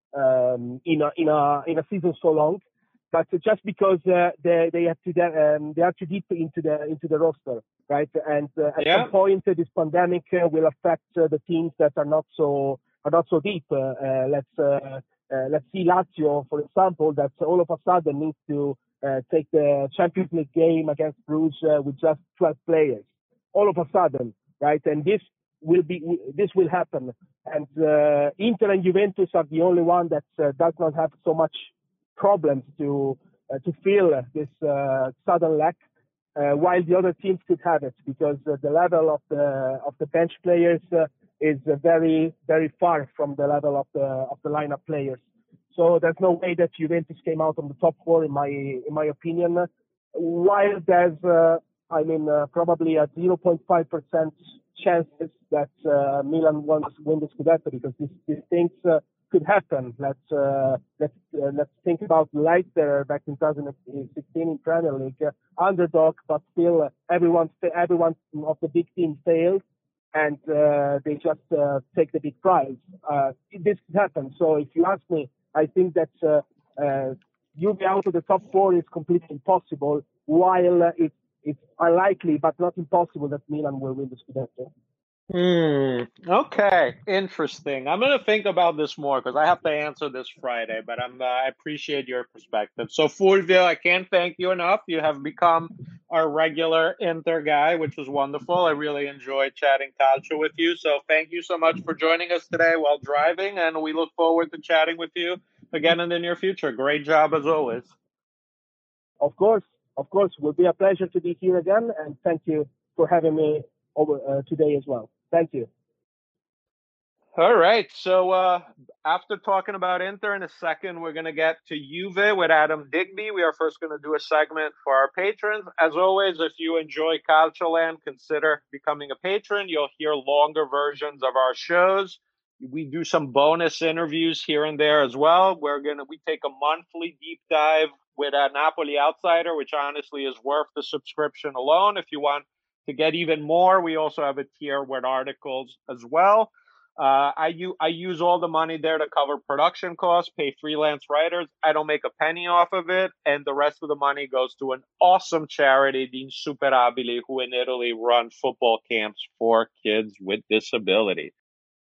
S4: um, in a in a in a season so long. But just because uh, they they have to de- um, they are too deep into the into the roster, right? And uh, at
S2: Yeah.
S4: some point, uh, this pandemic uh, will affect uh, the teams that are not so are not so deep. Uh, uh, let's uh, uh, let's see Lazio, for example, that all of a sudden needs to uh, take the Champions League game against Bruges uh, with just twelve players. All of a sudden, right? And this will be this will happen. And uh, Inter and Juventus are the only one that uh, does not have so much problems to uh, to fill this uh, sudden lack, uh, while the other teams could have it because uh, the level of the of the bench players uh, is uh, very very far from the level of the of the lineup players. So there's no way that Juventus came out on the top four in my in my opinion. While there's uh, I mean uh, probably a zero point five percent chances that uh, Milan wants to win the Scudetto because these, these things uh, could happen. Let's uh, let's uh, let's think about Leicester back in twenty sixteen in Premier League, uh, underdog, but still uh, everyone everyone of the big team failed, and uh, they just uh, take the big prize. Uh, this could happen. So if you ask me, I think that uh, uh, Juve out of the top four is completely impossible. While uh, it's it's unlikely but not impossible that Milan will win the Scudetto.
S2: Hmm. Okay. Interesting. I'm going to think about this more because I have to answer this Friday, but I'm, uh, I appreciate your perspective. So, Fulvio, I can't thank you enough. You have become our regular Inter guy, which was wonderful. I really enjoyed chatting calcio with you. So, thank you so much for joining us today while driving, and we look forward to chatting with you again in the near future. Great job as always.
S4: Of course, of course, it will be a pleasure to be here again, and thank you for having me over uh, today as well. Thank you.
S2: All right. So uh, after talking about Inter in a second, we're going to get to Juve with Adam Digby. We are first going to do a segment for our patrons. As always, if you enjoy Calcioland, consider becoming a patron. You'll hear longer versions of our shows. We do some bonus interviews here and there as well. We're going to we take a monthly deep dive with a Napoli Outsider, which honestly is worth the subscription alone. If you want to get even more, we also have a tier with articles as well. Uh, I, u- I use all the money there to cover production costs, pay freelance writers. I don't make a penny off of it. And the rest of the money goes to an awesome charity, the Insuperabili, who in Italy run football camps for kids with disability.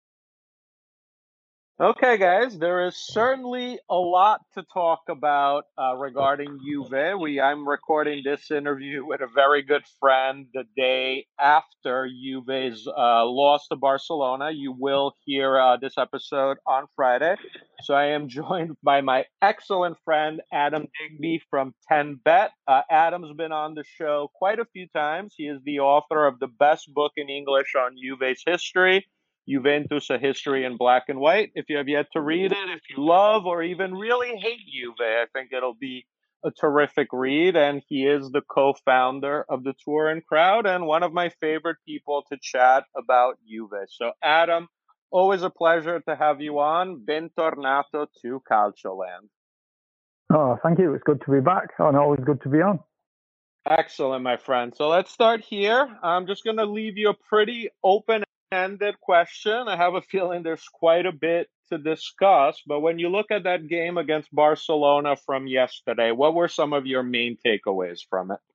S2: Okay, guys, there is certainly a lot to talk about uh, regarding Juve. We, I'm recording this interview with a very good friend the day after Juve's uh, loss to Barcelona. You will hear uh, this episode on Friday. So I am joined by my excellent friend, Adam Digby from ten bet. Uh, Adam's been on the show quite a few times. He is the author of the best book in English on Juve's history, Juventus, A History in Black and White. If you have yet to read it, if you love or even really hate Juve, I think it'll be a terrific read, and he is the co-founder of the Tour and Crowd and one of my favorite people to chat about Juve. So, Adam, always a pleasure to have you on. Bentornato to Calcioland.
S5: Oh, thank you. It's good to be back, and always good to be on.
S2: Excellent, my friend. So let's start here. I'm just going to leave you a pretty open-ended question. I have a feeling there's quite a bit to discuss, but when you look at that game against Barcelona from yesterday, what were some of your main takeaways from it?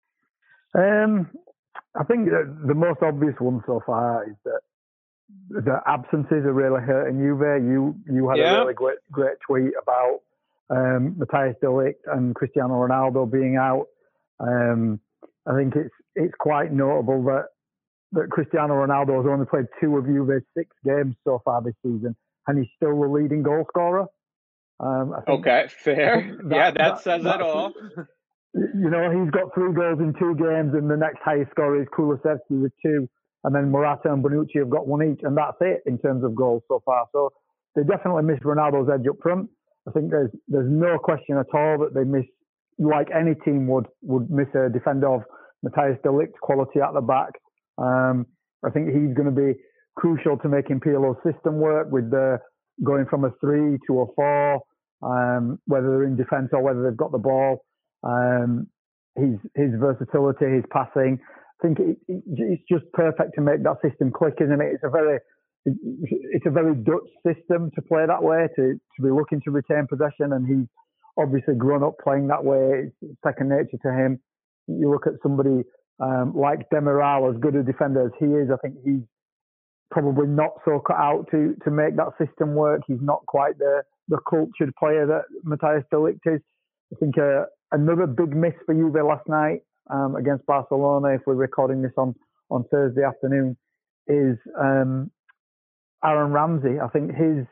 S5: Um, I think the most obvious one so far is that the absences are really hurting Juve. You you had yeah. a really great great tweet about um, Matthias de Ligt and Cristiano Ronaldo being out. Um, I think it's it's quite notable that that Cristiano Ronaldo has only played two of Juve's six games so far this season, and he's still the leading goal scorer. Um, I think,
S2: okay, fair. That, yeah, that, that says it all.
S5: You know, he's got three goals in two games, and the next highest scorer is Kulusevski with two, and then Morata and Bonucci have got one each, and that's it in terms of goals so far. So they definitely miss Ronaldo's edge up front. I think there's there's no question at all that they miss, like any team would would miss a defender of Matthias de Ligt quality at the back. Um, I think he's going to be crucial to making Pirlo's system work with the going from a three to a four, um, whether they're in defence or whether they've got the ball. Um, his his versatility, his passing. I think it, it, it's just perfect to make that system click, isn't it? It's a very it's a very Dutch system to play that way, to to be looking to retain possession, and he's obviously grown up playing that way. It's second nature to him. You look at somebody um, like Demiral, as good a defender as he is, I think he's probably not so cut out to to make that system work. He's not quite the the cultured player that Matthias de Ligt is. I think uh, another big miss for Juve last night um, against Barcelona, if we're recording this on, on Thursday afternoon, is um, Aaron Ramsey. I think his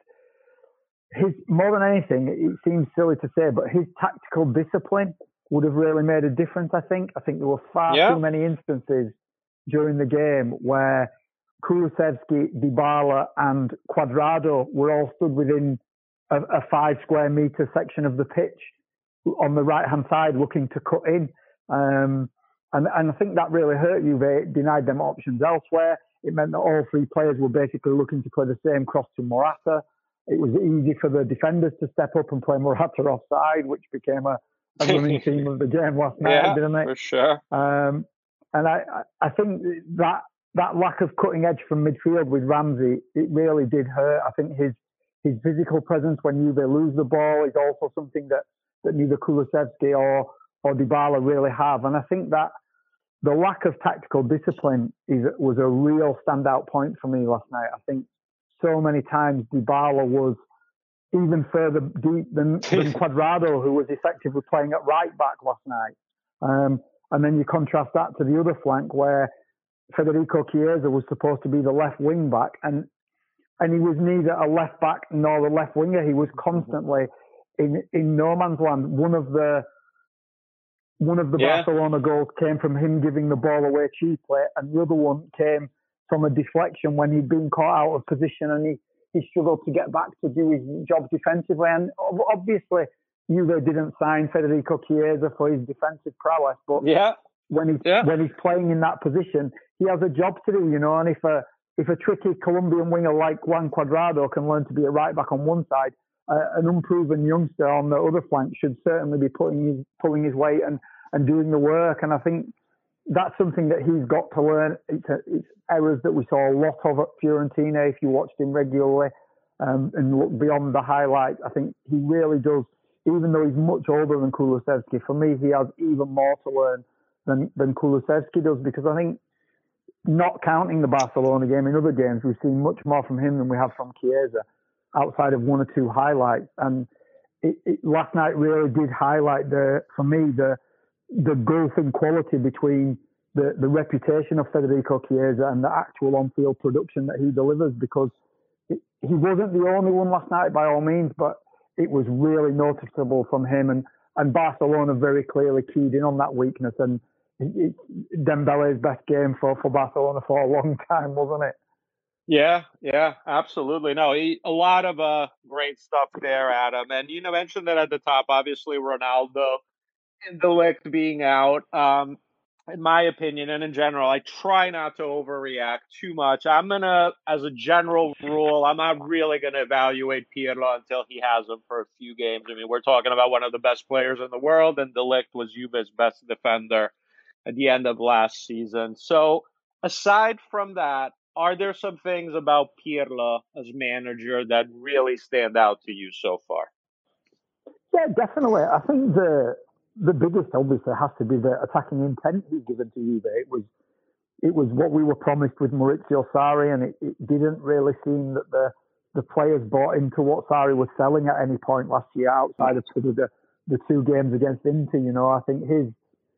S5: his more than anything, it seems silly to say, but his tactical discipline would have really made a difference. I think. I think there were far yeah. too many instances during the game where Kulusevski, Dybala, and Cuadrado were all stood within a, a five square meter section of the pitch on the right-hand side looking to cut in. Um, and, and I think that really hurt Juve. It denied them options elsewhere. It meant that all three players were basically looking to play the same cross to Morata. It was easy for the defenders to step up and play Morata offside, which became a, a running theme of the game last night,
S2: yeah,
S5: didn't it?
S2: For sure.
S5: Um, and I, I think that that lack of cutting edge from midfield with Ramsey, it really did hurt. I think his his physical presence when Juve lose the ball is also something that that neither Kulusevski or, or Dybala really have. And I think that the lack of tactical discipline is was a real standout point for me last night. I think so many times Dybala was even further deep than, than Cuadrado, who was effectively playing at right back last night. Um, and then you contrast that to the other flank where Federico Chiesa was supposed to be the left wing back, and and he was neither a left back nor a left winger. He was constantly in in no man's land. One of the one of the yeah. Barcelona goals came from him giving the ball away cheaply, and the other one came from a deflection when he'd been caught out of position and he, he struggled to get back to do his job defensively. And obviously, Juve didn't sign Federico Chiesa for his defensive prowess, but
S2: yeah.
S5: when he's
S2: yeah.
S5: when he's playing in that position, he has a job to do, you know. And if a if a tricky Colombian winger like Juan Cuadrado can learn to be a right back on one side, uh, an unproven youngster on the other flank should certainly be putting his, pulling his weight and, and doing the work. And I think that's something that he's got to learn. It's, a, it's errors that we saw a lot of at Fiorentina if you watched him regularly um, and look beyond the highlights. I think he really does, even though he's much older than Kulusevski, for me, he has even more to learn than, than Kulusevski does, because I think, not counting the Barcelona game, in other games, we've seen much more from him than we have from Chiesa, outside of one or two highlights. And it, it, last night really did highlight, the for me, the the gulfing quality between the, the reputation of Federico Chiesa and the actual on-field production that he delivers, because it, he wasn't the only one last night by all means, but it was really noticeable from him. And, and Barcelona very clearly keyed in on that weakness. And it, it, Dembele's best game for, for Barcelona for a long time, wasn't it?
S2: Yeah, yeah, absolutely. No, he, a lot of uh, great stuff there, Adam. And you know, mentioned that at the top, obviously Ronaldo De Ligt being out, um, in my opinion, and in general, I try not to overreact too much. I'm gonna, as a general rule, I'm not really gonna evaluate Pirlo until he has him for a few games. I mean, we're talking about one of the best players in the world, and De Ligt was Juve's best defender at the end of last season. So, aside from that, are there some things about Pirlo as manager that really stand out to you so far?
S5: Yeah, definitely. I think the the biggest, obviously, has to be the attacking intent he's given to Juve. It was it was what we were promised with Maurizio Sarri, and it, it didn't really seem that the the players bought into what Sarri was selling at any point last year, outside of sort of the the two games against Inter. You know, I think his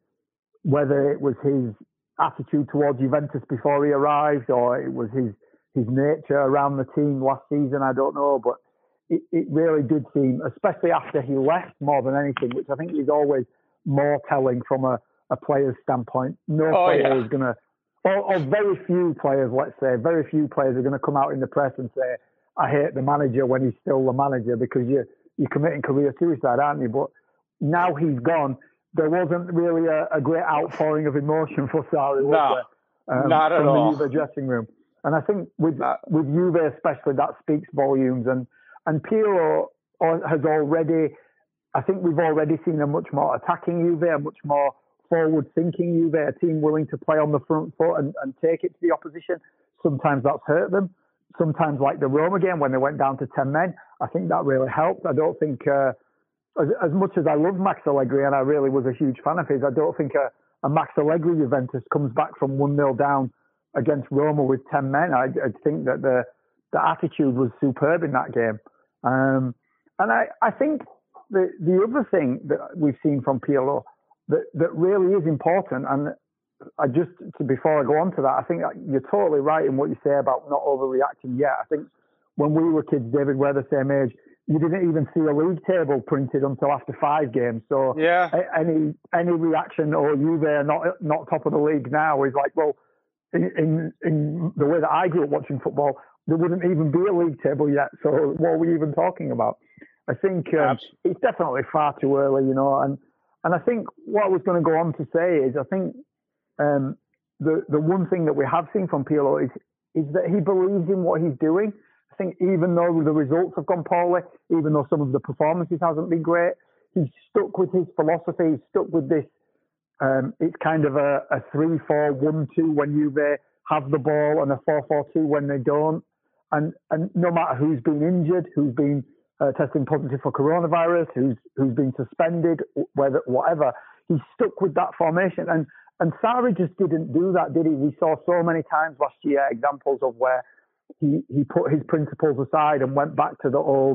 S5: whether it was his attitude towards Juventus before he arrived, or it was his his nature around the team last season, I don't know, but it, it really did seem, especially after he left more than anything, which I think is always more telling from a, a player's standpoint. No
S2: oh,
S5: player
S2: yeah.
S5: is going to, or, or very few players, let's say, very few players are going to come out in the press and say, I hate the manager when he's still the manager, because you're, you're committing career suicide, aren't you? But now he's gone, there wasn't really a, a great outpouring of emotion for Sarri, was
S2: no,
S5: there? Um,
S2: not at
S5: from
S2: all.
S5: the Juve dressing room. And I think with
S2: Not.
S5: with Juve especially, that speaks volumes. And and Pirlo has already, I think we've already seen a much more attacking Juve, a much more forward-thinking Juve, a team willing to play on the front foot and, and take it to the opposition. Sometimes that's hurt them. Sometimes, like the Roma game, when they went down to ten men, I think that really helped. I don't think, uh, as, as much as I love Max Allegri, and I really was a huge fan of his, I don't think a, a Max Allegri Juventus comes back from one nil down against Roma with ten men. I, I think that the the attitude was superb in that game. Um, and I, I think the the other thing that we've seen from Pirlo that, that really is important, and I just, to, before I go on to that, I think that you're totally right in what you say about not overreacting yet. I think when we were kids, David, we're the same age, you didn't even see a league table printed until after five games. So
S2: yeah.
S5: any any reaction, or you there not not top of the league now, is like, well, in, in, in the way that I grew up watching football, there wouldn't even be a league table yet. So what are we even talking about? I think um, it's definitely far too early, you know. And, and I think what I was going to go on to say is, I think um, the the one thing that we have seen from Pirlo is is that he believes in what he's doing. I think even though the results have gone poorly, even though some of the performances hasn't been great, he's stuck with his philosophy. He's stuck with this. Um, it's kind of a, a three four one two when you have the ball, and a four four two when they don't. And and no matter who's been injured, who's been uh, testing positive for coronavirus, who's who's been suspended, whether whatever, he's stuck with that formation. And and Sarri just didn't do that, did he? We saw so many times last year examples of where he he put his principles aside and went back to the old.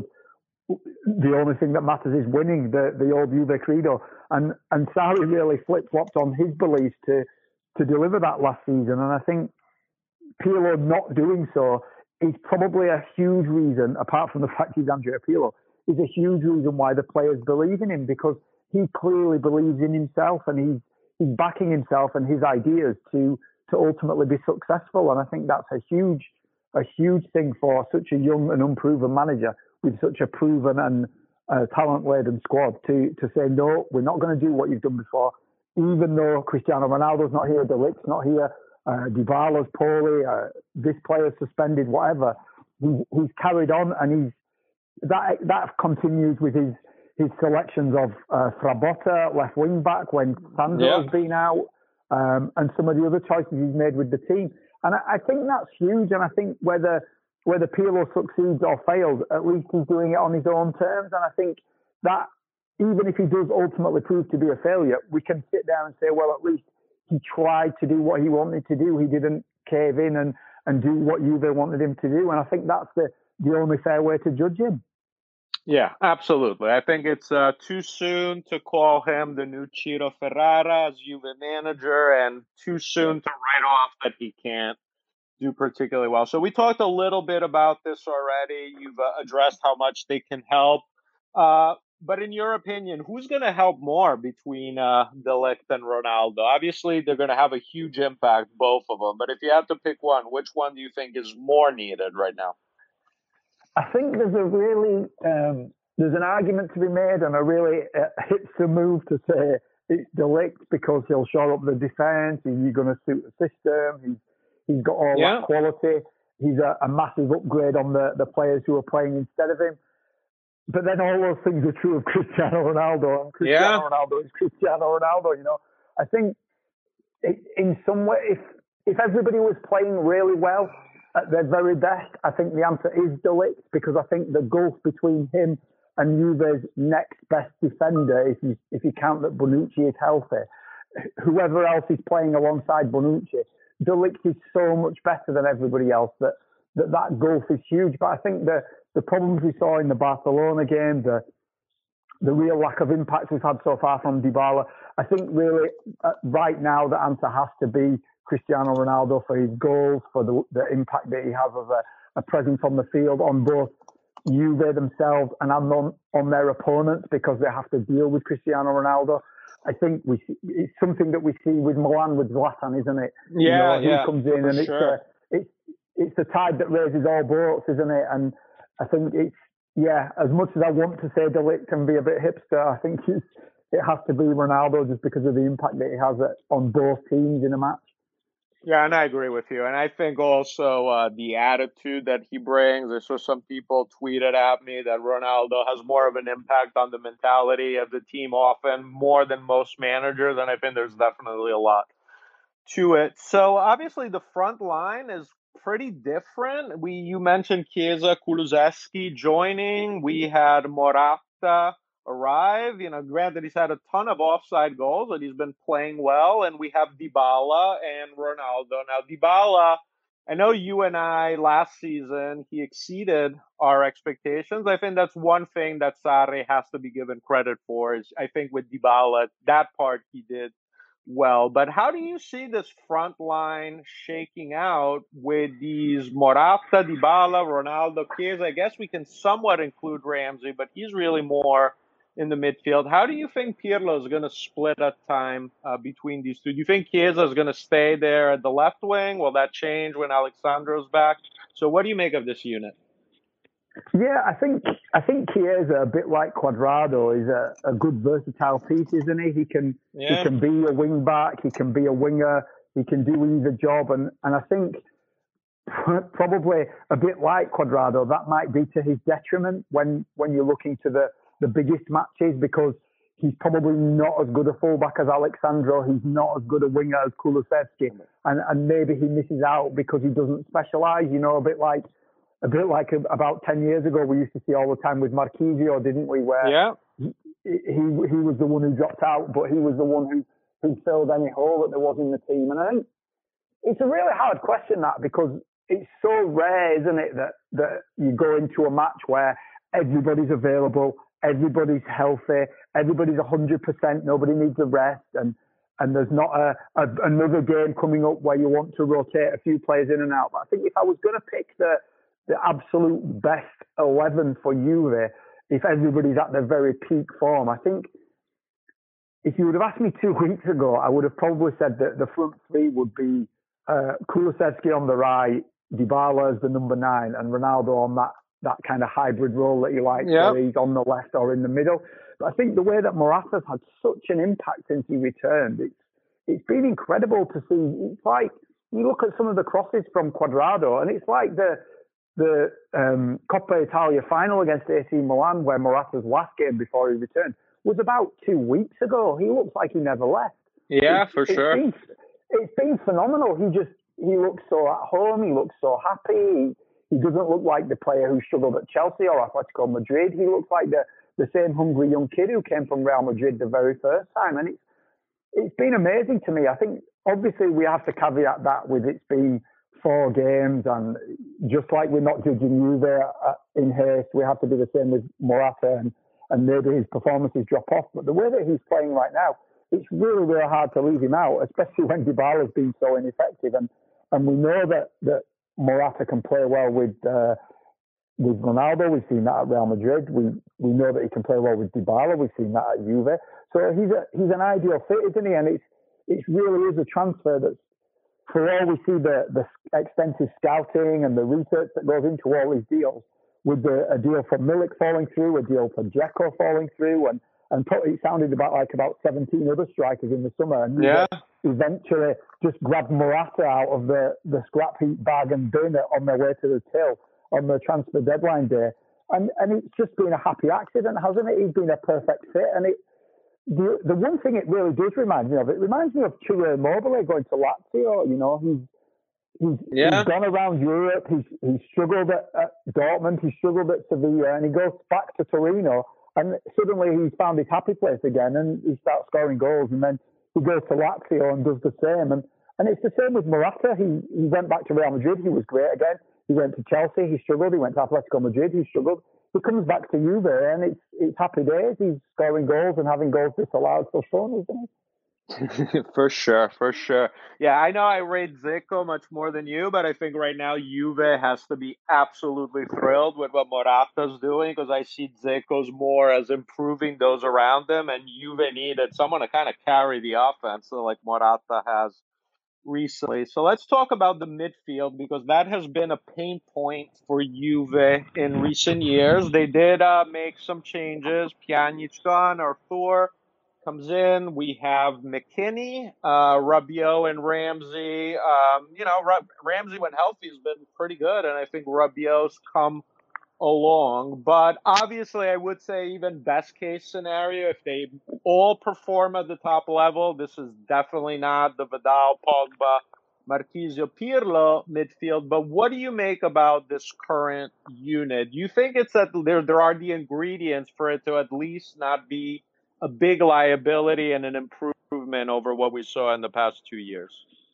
S5: The only thing that matters is winning, the the old Juve credo. And and Sarri really flip flopped on his beliefs to to deliver that last season. And I think Pirlo not doing so is probably a huge reason, apart from the fact he's Andrea Pirlo, is a huge reason why the players believe in him, because he clearly believes in himself, and he's he's backing himself and his ideas to to ultimately be successful. And I think that's a huge a huge thing for such a young and unproven manager with such a proven and uh, talent-laden squad to to say, no, we're not going to do what you've done before, even though Cristiano Ronaldo's not here, De Ligt's not here, uh, Dybala's poorly, uh, this player's suspended, whatever. He, he's carried on, and he's that that continues with his his selections of uh, Frabotta, left wing back, when Sandro's
S2: yeah.
S5: been out, um, and some of the other choices he's made with the team. And I, I think that's huge. And I think whether whether Pirlo succeeds or fails, at least he's doing it on his own terms. And I think that even if he does ultimately prove to be a failure, we can sit down and say, well, at least he tried to do what he wanted to do. He didn't cave in and, and do what Juve wanted him to do. And I think that's the, the only fair way to judge him.
S2: Yeah, absolutely. I think it's uh, too soon to call him the new Ciro Ferrara as Juve manager, and too soon to write off that he can't do particularly well. So we talked a little bit about this already. You've uh, addressed how much they can help. Uh, but in your opinion, who's going to help more between uh, De Ligt and Ronaldo? Obviously, they're going to have a huge impact, both of them. But if you had to pick one, which one do you think is more needed right now?
S5: I think there's a really, um, there's an argument to be made, and a really uh, hipster move to say it's De Ligt because he'll shore up the defence. He's going to suit the system. He's he's got all
S2: yeah.
S5: that quality. He's a, a massive upgrade on the, the players who are playing instead of him. But then all those things are true of Cristiano Ronaldo, and Cristiano
S2: yeah.
S5: Ronaldo is Cristiano Ronaldo. You know, I think it, in some way, if if everybody was playing really well at their very best, I think the answer is De Ligt, because I think the gulf between him and Juve's next best defender, if you if you count that Bonucci is healthy, whoever else is playing alongside Bonucci, De Ligt is so much better than everybody else that that, that gulf is huge. But I think the the problems we saw in the Barcelona game, the the real lack of impact we've had so far from Dybala, I think really uh, right now the answer has to be Cristiano Ronaldo for his goals, for the, the impact that he has as a, a presence on the field on both Juve themselves and on, on their opponents, because they have to deal with Cristiano Ronaldo. I think we see, it's something that we see with Milan with Zlatan, isn't it?
S2: Yeah,
S5: you know,
S2: yeah.
S5: He comes in and
S2: sure.
S5: it's, a, it's it's the tide that raises all boats, isn't it? And I think it's, yeah, as much as I want to say De Ligt can be a bit hipster, I think it's, it has to be Ronaldo just because of the impact that he has on both teams in a match.
S2: Yeah, and I agree with you. And I think also uh, the attitude that he brings. I saw some people tweeted at me that Ronaldo has more of an impact on the mentality of the team often, more than most managers. And I think there's definitely a lot to it. So obviously the front line is pretty different. We You mentioned Chiesa, Kulusevski joining. We had Morata arrive. You know, granted, he's had a ton of offside goals, and he's been playing well. And we have Dybala and Ronaldo. Now, Dybala, I know you and I last season, he exceeded our expectations. I think that's one thing that Sarri has to be given credit for. Is I think with Dybala, that part he did well. But how do you see this front line shaking out with these Morata, Dybala, Ronaldo, Chiesa? I guess we can somewhat include Ramsey, but he's really more in the midfield. How do you think Pirlo is going to split up time uh, between these two? Do you think Chiesa is going to stay there at the left wing? Will that change when Alex Sandro's back? So what do you make of this unit?
S5: Yeah, I think I think Chiesa, a bit like Cuadrado, is a, a good versatile piece, isn't he? He can
S2: yeah.
S5: he can be a wing back, he can be a winger, he can do either job, and, and I think probably a bit like Cuadrado, that might be to his detriment when when you're looking to the, the biggest matches, because he's probably not as good a fullback as Alex Sandro, he's not as good a winger as Kulusevski, and, and maybe he misses out because he doesn't specialise, you know, a bit like A bit like about ten years ago, we used to see all the time with Marquisio, didn't we? Where
S2: yeah.
S5: he, he he was the one who dropped out, but he was the one who, who filled any hole that there was in the team. And I think it's a really hard question, that, because it's so rare, isn't it, that, that you go into a match where everybody's available, everybody's healthy, everybody's one hundred percent, nobody needs a rest, and and there's not a, a another game coming up where you want to rotate a few players in and out. But I think if I was going to pick the the absolute best eleven for Juve, if everybody's at their very peak form, I think if you would have asked me two weeks ago, I would have probably said that the front three would be uh, Kulusevski on the right, Dybala as the number nine, and Ronaldo on that, that kind of hybrid role that he likes,
S2: yep.
S5: where he's on the left or in the middle. But I think the way that Morata's had such an impact since he returned, it's, it's been incredible to see. It's like, you look at some of the crosses from Cuadrado, and it's like the the um, Coppa Italia final against A C Milan, where Morata's last game before he returned was about two weeks ago. He looks like he never left.
S2: Yeah,
S5: it's,
S2: for
S5: it's
S2: sure.
S5: Been, it's been phenomenal. He just, he looks so at home. He looks so happy. He, he doesn't look like the player who struggled at Chelsea or Atletico Madrid. He looks like the, the same hungry young kid who came from Real Madrid the very first time. And it's, it's been amazing to me. I think obviously we have to caveat that with it's been four games, and just like we're not judging Juve in haste, we have to do the same with Morata, and, and maybe his performances drop off. But the way that he's playing right now, it's really, really hard to leave him out, especially when Dybala's been so ineffective. And and we know that, that Morata can play well with uh, with Ronaldo. We've seen that at Real Madrid. We we know that he can play well with Dybala. We've seen that at Juve. So he's a, he's an ideal fit, isn't he? And it's it really is a transfer that's, for all we see the, the extensive scouting and the research that goes into all these deals, with the, a deal for Milik falling through, a deal for Dzeko falling through, and, and put, it sounded about like about seventeen other strikers in the summer. And
S2: yeah.
S5: eventually just grabbed Morata out of the, the scrap heap bag and doing it on their way to the till on the transfer deadline day. And and it's just been a happy accident, hasn't it? He's been a perfect fit. And it the the one thing it really does remind me of, it reminds me of Ciro Immobile going to Lazio. You know, he's he's,
S2: yeah.
S5: he's gone around Europe. He's he's struggled at, at Dortmund. He's struggled at Sevilla, and he goes back to Torino. And suddenly he's found his happy place again, and he starts scoring goals. And then he goes to Lazio and does the same. And and it's the same with Morata. He he went back to Real Madrid. He was great again. He went to Chelsea. He struggled. He went to Atletico Madrid. He struggled. He comes back to Juve, and it's it's happy days. He's scoring goals and having goals disallowed for fun, isn't he?
S2: For sure, for sure. Yeah, I know I rate Zico much more than you, but I think right now Juve has to be absolutely thrilled with what Morata's doing, because I see Zico's more as improving those around him, and Juve needed someone to kind of carry the offense, so like Morata has recently. So let's talk about the midfield, because that has been a pain point for Juve in recent years. They did uh, make some changes. Pjanic gone, Arthur comes in. We have McKinney, uh, Rabiot, and Ramsey. Um, you know, Ra- Ramsey, when healthy, has been pretty good, and I think Rabiot's come along. But obviously, I would say even best case scenario, if they all perform at the top level, this is definitely not the Vidal, Pogba, Marquisio, Pirlo midfield. But what do you make about this current unit? Do you think it's that there there are the ingredients for it to at least not be a big liability and an improvement over what we saw in the past two years?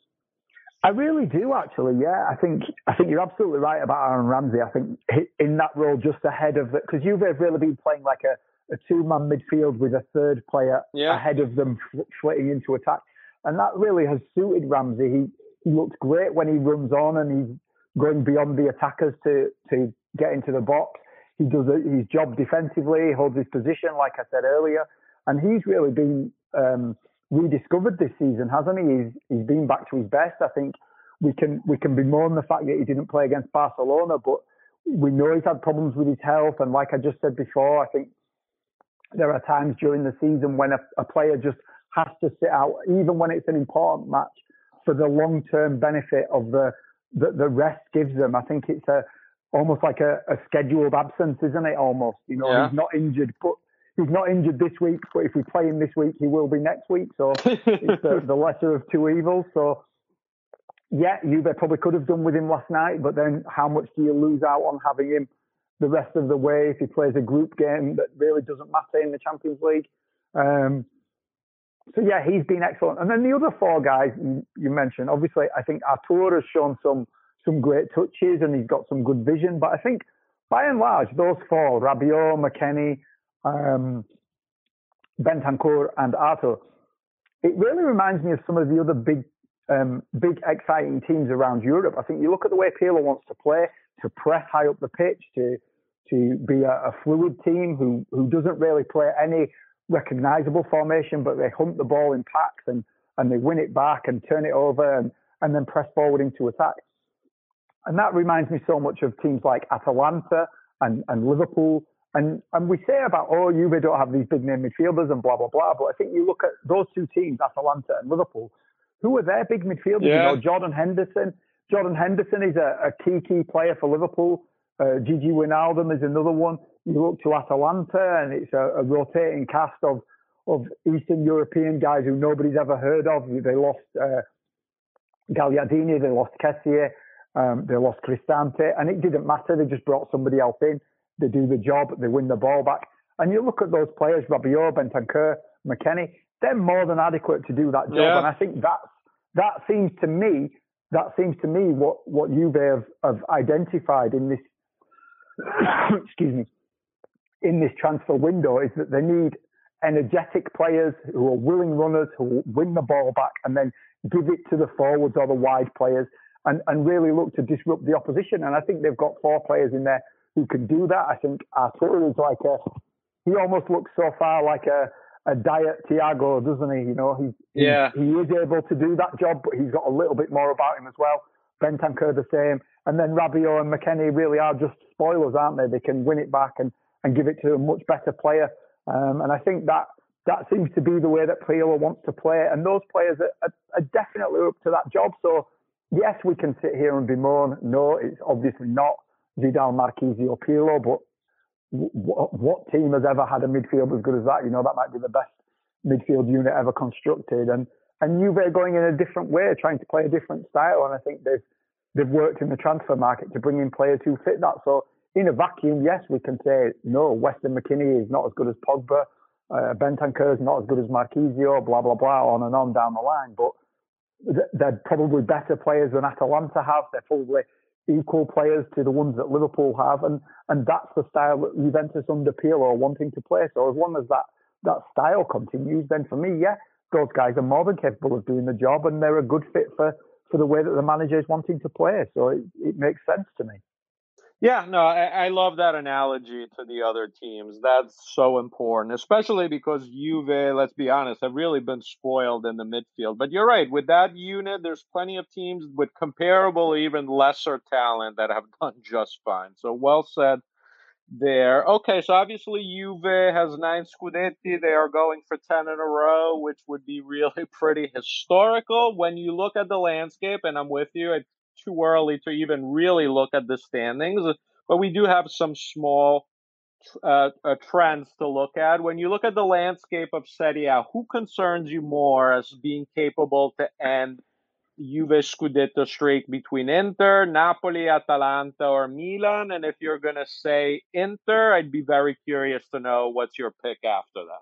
S5: I really do, actually. Yeah, I think I think you're absolutely right about Aaron Ramsey. I think in that role just ahead of it, because Juve have really been playing like a, a two-man midfield with a third player yeah. ahead of them, flitting into attack, and that really has suited Ramsey. He he looks great when he runs on and he's going beyond the attackers to to get into the box. He does his job defensively, holds his position, like I said earlier. And he's really been um, rediscovered this season, hasn't he? He's, he's been back to his best. I think we can we can bemoan the fact that he didn't play against Barcelona, but we know he's had problems with his health. And like I just said before, I think there are times during the season when a, a player just has to sit out, even when it's an important match, for the long-term benefit of the the, the rest gives them. I think it's a almost like a, a scheduled absence, isn't it? Almost, you know, yeah. he's not injured, but. He's not injured this week, but if we play him this week, he will be next week. So it's the, the lesser of two evils. So, yeah, Juve probably could have done with him last night, but then how much do you lose out on having him the rest of the way if he plays a group game that really doesn't matter in the Champions League? Um, so, yeah, he's been excellent. And then the other four guys you, you mentioned, obviously, I think Artur has shown some, some great touches and he's got some good vision. But I think, by and large, those four, Rabiot, McKennie, Um, Bentancur and Arthur, it really reminds me of some of the other big, um, big exciting teams around Europe. I think you look at the way Pirlo wants to play, to press high up the pitch, to to be a, a fluid team who who doesn't really play any recognisable formation, but they hunt the ball in packs and, and they win it back and turn it over and, and then press forward into attack. And that reminds me so much of teams like Atalanta and, and Liverpool. And and we say about, oh, Juve don't have these big name midfielders and blah, blah, blah. But I think you look at those two teams, Atalanta and Liverpool, who are their big midfielders? Yeah. You know, Jordan Henderson. Jordan Henderson is a, a key, key player for Liverpool. Uh, Gigi Wijnaldum is another one. You look to Atalanta and it's a, a rotating cast of, of Eastern European guys who nobody's ever heard of. They lost uh, Gagliardini, they lost Kessié, um, they lost Cristante. And it didn't matter. They just brought somebody else in. They do the job, they win the ball back. And you look at those players, Rabiot, Bentancur, McKennie, they're more than adequate to do that job. Yeah. And I think that's, that seems to me, that seems to me what, what Juve have, have identified in this, excuse me, in this transfer window is that they need energetic players who are willing runners, who will win the ball back and then give it to the forwards or the wide players and, and really look to disrupt the opposition. And I think they've got four players in there who can do that. I think Artur is like a, he almost looks so far like a, a diet Thiago, doesn't he? You know, he,
S2: yeah.
S5: he, he is able to do that job, but he's got a little bit more about him as well. Bentancur the same. And then Rabiot and McKennie really are just spoilers, aren't they? They can win it back and, and give it to a much better player Um, and I think that that seems to be the way that Priolo wants to play. And those players are, are, are definitely up to that job. So, yes, we can sit here and bemoan. No, it's obviously not Vidal, Marchisio, Pirlo, but w- what team has ever had a midfield as good as that? You know, that might be the best midfield unit ever constructed. And and Juve are going in a different way, trying to play a different style. And I think they've they've worked in the transfer market to bring in players who fit that. So in a vacuum, yes, we can say, no, Weston McKennie is not as good as Pogba. Uh, Bentancur is not as good as Marchisio, blah, blah, blah, on and on down the line. But th- they're probably better players than Atalanta have. They're probably equal players to the ones that Liverpool have. And, and that's the style that Juventus under Pirlo are wanting to play. So as long as that, that style continues, then for me, yeah, those guys are more than capable of doing the job, and they're a good fit for, for the way that the manager is wanting to play. So it, it makes sense to me.
S2: Yeah, no, I, I love that analogy to the other teams. That's so important, especially because Juve, let's be honest, have really been spoiled in the midfield. But you're right, with that unit, there's plenty of teams with comparable, even lesser talent that have done just fine. So well said there. Okay, so obviously Juve has nine Scudetti. They are going for ten in a row, which would be really pretty historical. When you look at the landscape, and I'm with you, it's too early to even really look at the standings, but we do have some small uh, uh, trends to look at. When you look at the landscape of Serie A, who concerns you more as being capable to end Juve Scudetto streak between Inter, Napoli, Atalanta, or Milan? And if you're going to say Inter, I'd be very curious to know what's your pick after that.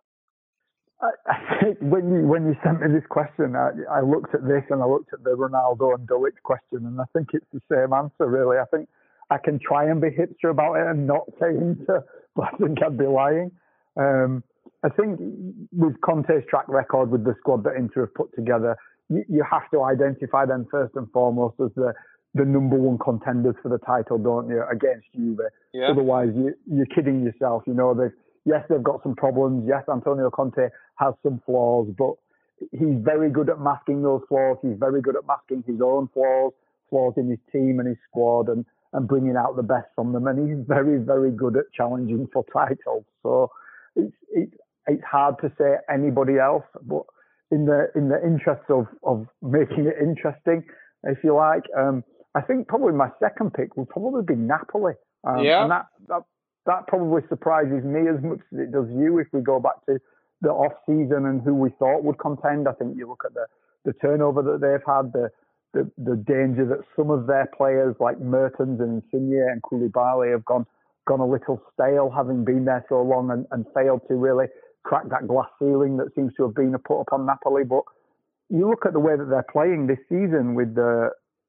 S5: I think when you when you sent me this question, I, I looked at this and I looked at the Ronaldo and Dulwich question, and I think it's the same answer, really. I think I can try and be hipster about it and not say Inter, but I think I'd be lying. Um, I think with Conte's track record with the squad that Inter have put together, you, you have to identify them first and foremost as the, the number one contenders for the title, don't you, against Juve. Yeah. Otherwise, you, you're kidding yourself. You know, they've, yes, they've got some problems. Yes, Antonio Conte has some flaws, but he's very good at masking those flaws. He's very good at masking his own flaws, flaws in his team and his squad, and, and bringing out the best from them. And he's very, very good at challenging for titles. So it's it's it's hard to say anybody else, but in the in the interest of, of making it interesting, if you like, um, I think probably my second pick would probably be Napoli. Um,
S2: yeah.
S5: And that, that that probably surprises me as much as it does you if we go back to the off-season and who we thought would contend. I think you look at the, the turnover that they've had, the, the the danger that some of their players like Mertens and Insigne and Koulibaly have gone gone a little stale, having been there so long and, and failed to really crack that glass ceiling that seems to have been put upon Napoli. But you look at the way that they're playing this season with the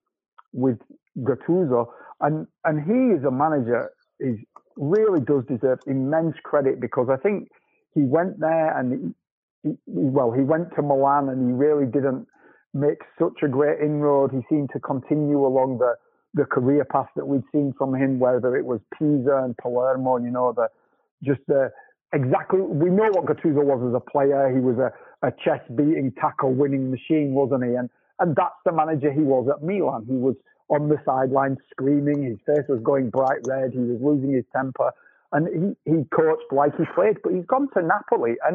S5: with Gattuso, and and he as a manager is really does deserve immense credit, because I think he went there and he, he, well, he went to Milan and he really didn't make such a great inroad. He seemed to continue along the, the career path that we'd seen from him, whether it was Pisa and Palermo, you know, the just the exactly, we know what Gattuso was as a player. He was a, a chest-beating, tackle-winning machine, wasn't he? And and that's the manager he was at Milan. He was on the sideline screaming. His face was going bright red. He was losing his temper. And he, he coached like he played. But he's gone to Napoli. And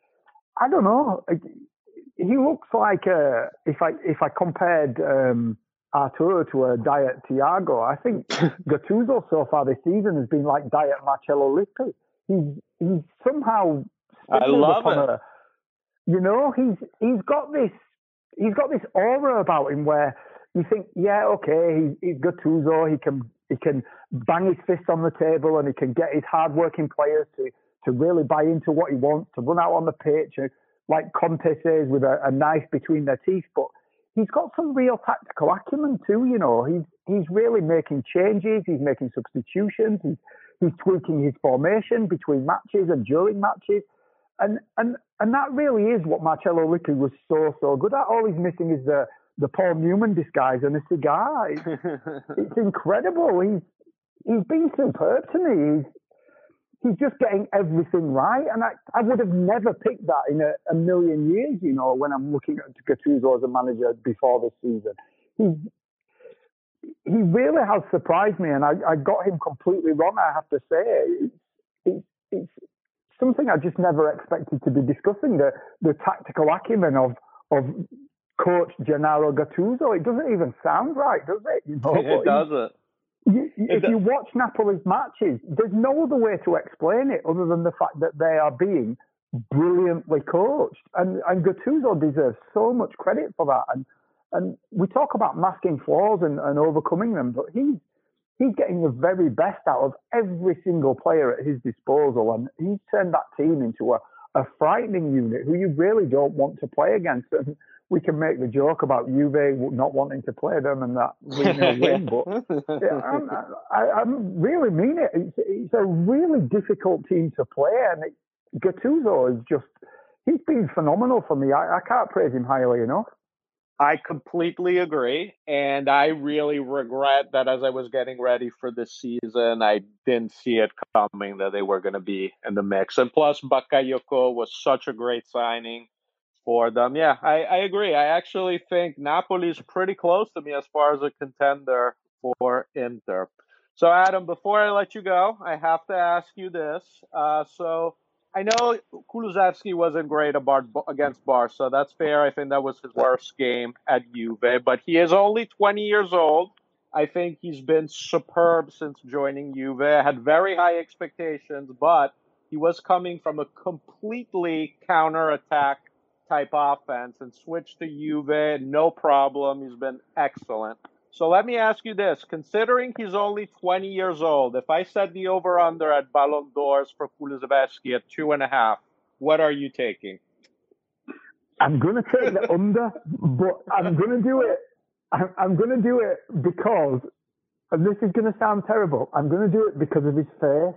S5: I don't know. He looks like, a, if I if I compared um, Arturo to a diet Thiago, I think Gattuso so far this season has been like diet Marcello Lippi. He's, he's somehow...
S2: I love it.
S5: A, you know, he's he's got this he's got this aura about him where you think, yeah, okay, he, he's Gattuso. He can he can bang his fist on the table and he can get his hard-working players to, to really buy into what he wants, to run out on the pitch, and, like Conte says, with a, a knife between their teeth. But he's got some real tactical acumen too. You know, he's he's really making changes. He's making substitutions. He's he's tweaking his formation between matches and during matches. And and and that really is what Marcello Lippi was so, so good at. All he's missing is the, the Paul Newman disguise and a cigar. It's, it's incredible. He's he's been superb to me. He's, he's just getting everything right. And I, I would have never picked that in a, a million years, you know, when I'm looking at Gattuso as a manager before this season. He, he really has surprised me, and I, I got him completely wrong, I have to say. It's, it's, it's something I just never expected to be discussing, the, the tactical acumen of, of coach Gennaro Gattuso. It doesn't even sound right, does it? You know,
S2: It doesn't.
S5: You, if you watch Napoli's matches, there's no other way to explain it other than the fact that they are being brilliantly coached. And, and Gattuso deserves so much credit for that. And and we talk about masking flaws and, and overcoming them, but he's, he's getting the very best out of every single player at his disposal. And he's turned that team into a, a frightening unit who you really don't want to play against. And we can make the joke about Juve not wanting to play them and that three nil win, but yeah, I'm, I, I really mean it. It's, it's a really difficult team to play, and it, Gattuso is just, he's been phenomenal for me. I, I can't praise him highly enough.
S2: I completely agree, and I really regret that as I was getting ready for this season, I didn't see it coming that they were going to be in the mix. And plus, Bakayoko was such a great signing for them. Yeah, I, I agree. I actually think Napoli's pretty close to me as far as a contender for Inter. So, Adam, before I let you go, I have to ask you this. Uh, so, I know Kulusevski wasn't great about, against Barca. That's fair. I think that was his worst game at Juve. But he is only twenty years old. I think he's been superb since joining Juve. I had very high expectations, but he was coming from a completely counter-attack type offense and switched to Juve, no problem. He's been excellent. So let me ask you this. Considering he's only twenty years old, if I set the over-under at Ballon d'Ors for Kulusevski at two and a half, what are you taking?
S5: I'm going to take the under, but I'm going to do it. I'm, I'm going to do it because, and this is going to sound terrible, I'm going to do it because of his face.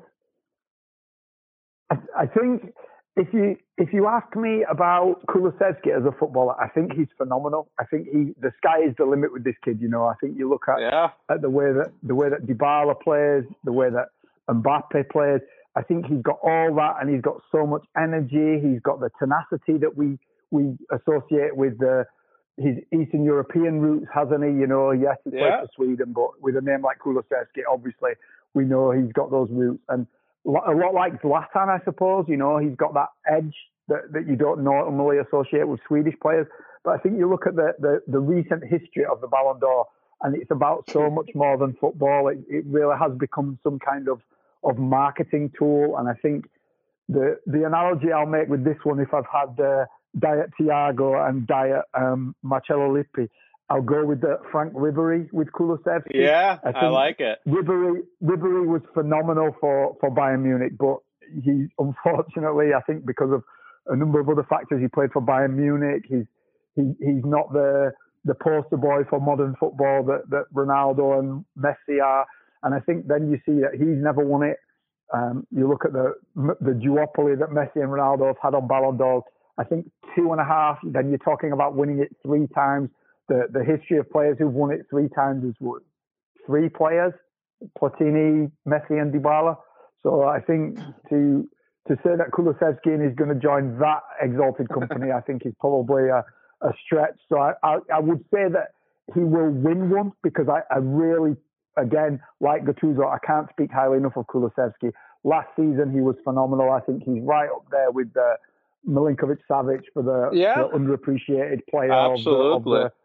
S5: I, I think if you if you ask me about Kulusevski as a footballer, I think he's phenomenal. I think he the sky is the limit with this kid. You know, I think you look at
S2: yeah.
S5: at the way that the way that Dybala plays, the way that Mbappe plays. I think he's got all that, and he's got so much energy. He's got the tenacity that we we associate with the his Eastern European roots, hasn't he? You know, yes, he played
S2: yeah.
S5: for Sweden, but with a name like Kulusevski, obviously we know he's got those roots. And a lot like Zlatan, I suppose, you know, he's got that edge that, that you don't normally associate with Swedish players. But I think you look at the, the, the recent history of the Ballon d'Or, and it's about so much more than football. It, it really has become some kind of, of marketing tool. And I think the the analogy I'll make with this one, if I've had uh, Diet Thiago and Diet um, Marcello Lippi, I'll go with the Frank Ribery with Kulusevski.
S2: Yeah, I,
S5: I
S2: like it.
S5: Ribery, Ribery was phenomenal for, for Bayern Munich, but he, unfortunately, I think because of a number of other factors, he played for Bayern Munich. He's he, he's not the the poster boy for modern football that, that Ronaldo and Messi are. And I think then you see that he's never won it. Um, you look at the the duopoly that Messi and Ronaldo have had on Ballon d'Or. I think two and a half. Then you're talking about winning it three times. The the history of players who've won it three times is what, three players: Platini, Messi, and Dybala. So I think to to say that Kulusevski is going to join that exalted company, I think is probably a, a stretch. So I, I I would say that he will win one because I, I really, again, like Gattuso, I can't speak highly enough of Kulusevski. Last season he was phenomenal. I think he's right up there with the Milinkovic-Savic for the,
S2: yeah.
S5: the underappreciated player
S2: Absolutely.
S5: of the, of the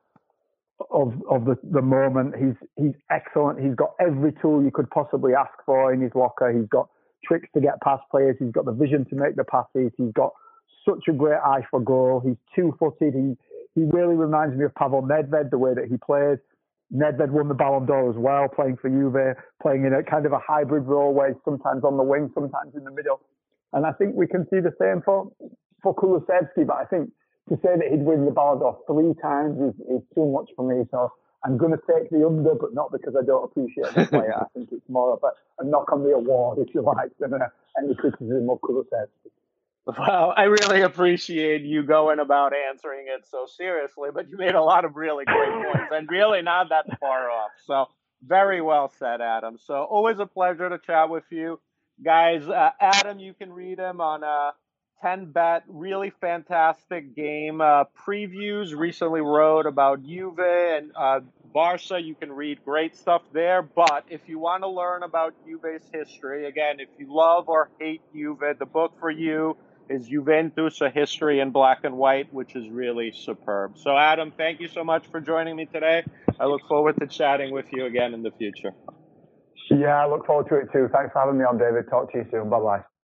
S5: Of of the, the moment. He's he's excellent. He's got every tool you could possibly ask for in his locker. He's got tricks to get past players. He's got the vision to make the passes. He's got such a great eye for goal. He's two-footed. He he really reminds me of Pavel Nedved, the way that he plays. Nedved won the Ballon d'Or as well, playing for Juve, playing in a kind of a hybrid role where he's sometimes on the wing, sometimes in the middle. And I think we can see the same for, for Kulusevski, but I think to say that he'd win the Ballon d'Or three times is, is too much for me. So I'm going to take the under, but not because I don't appreciate the player. I think it's more of a, a knock on the award, if you like, than a, any criticism of Kulusevski.
S2: Well, I really appreciate you going about answering it so seriously, but you made a lot of really great points and really not that far off. So very well said, Adam. So always a pleasure to chat with you. Guys, uh, Adam, you can read him on uh, ten bet, really fantastic game. Uh, previews, recently wrote about Juve and uh, Barca. You can read great stuff there. But if you want to learn about Juve's history, again, if you love or hate Juve, the book for you is Juventus, A History in Black and White, which is really superb. So, Adam, thank you so much for joining me today. I look forward to chatting with you again in the future.
S5: Yeah, I look forward to it too. Thanks for having me on, David. Talk to you soon. Bye-bye.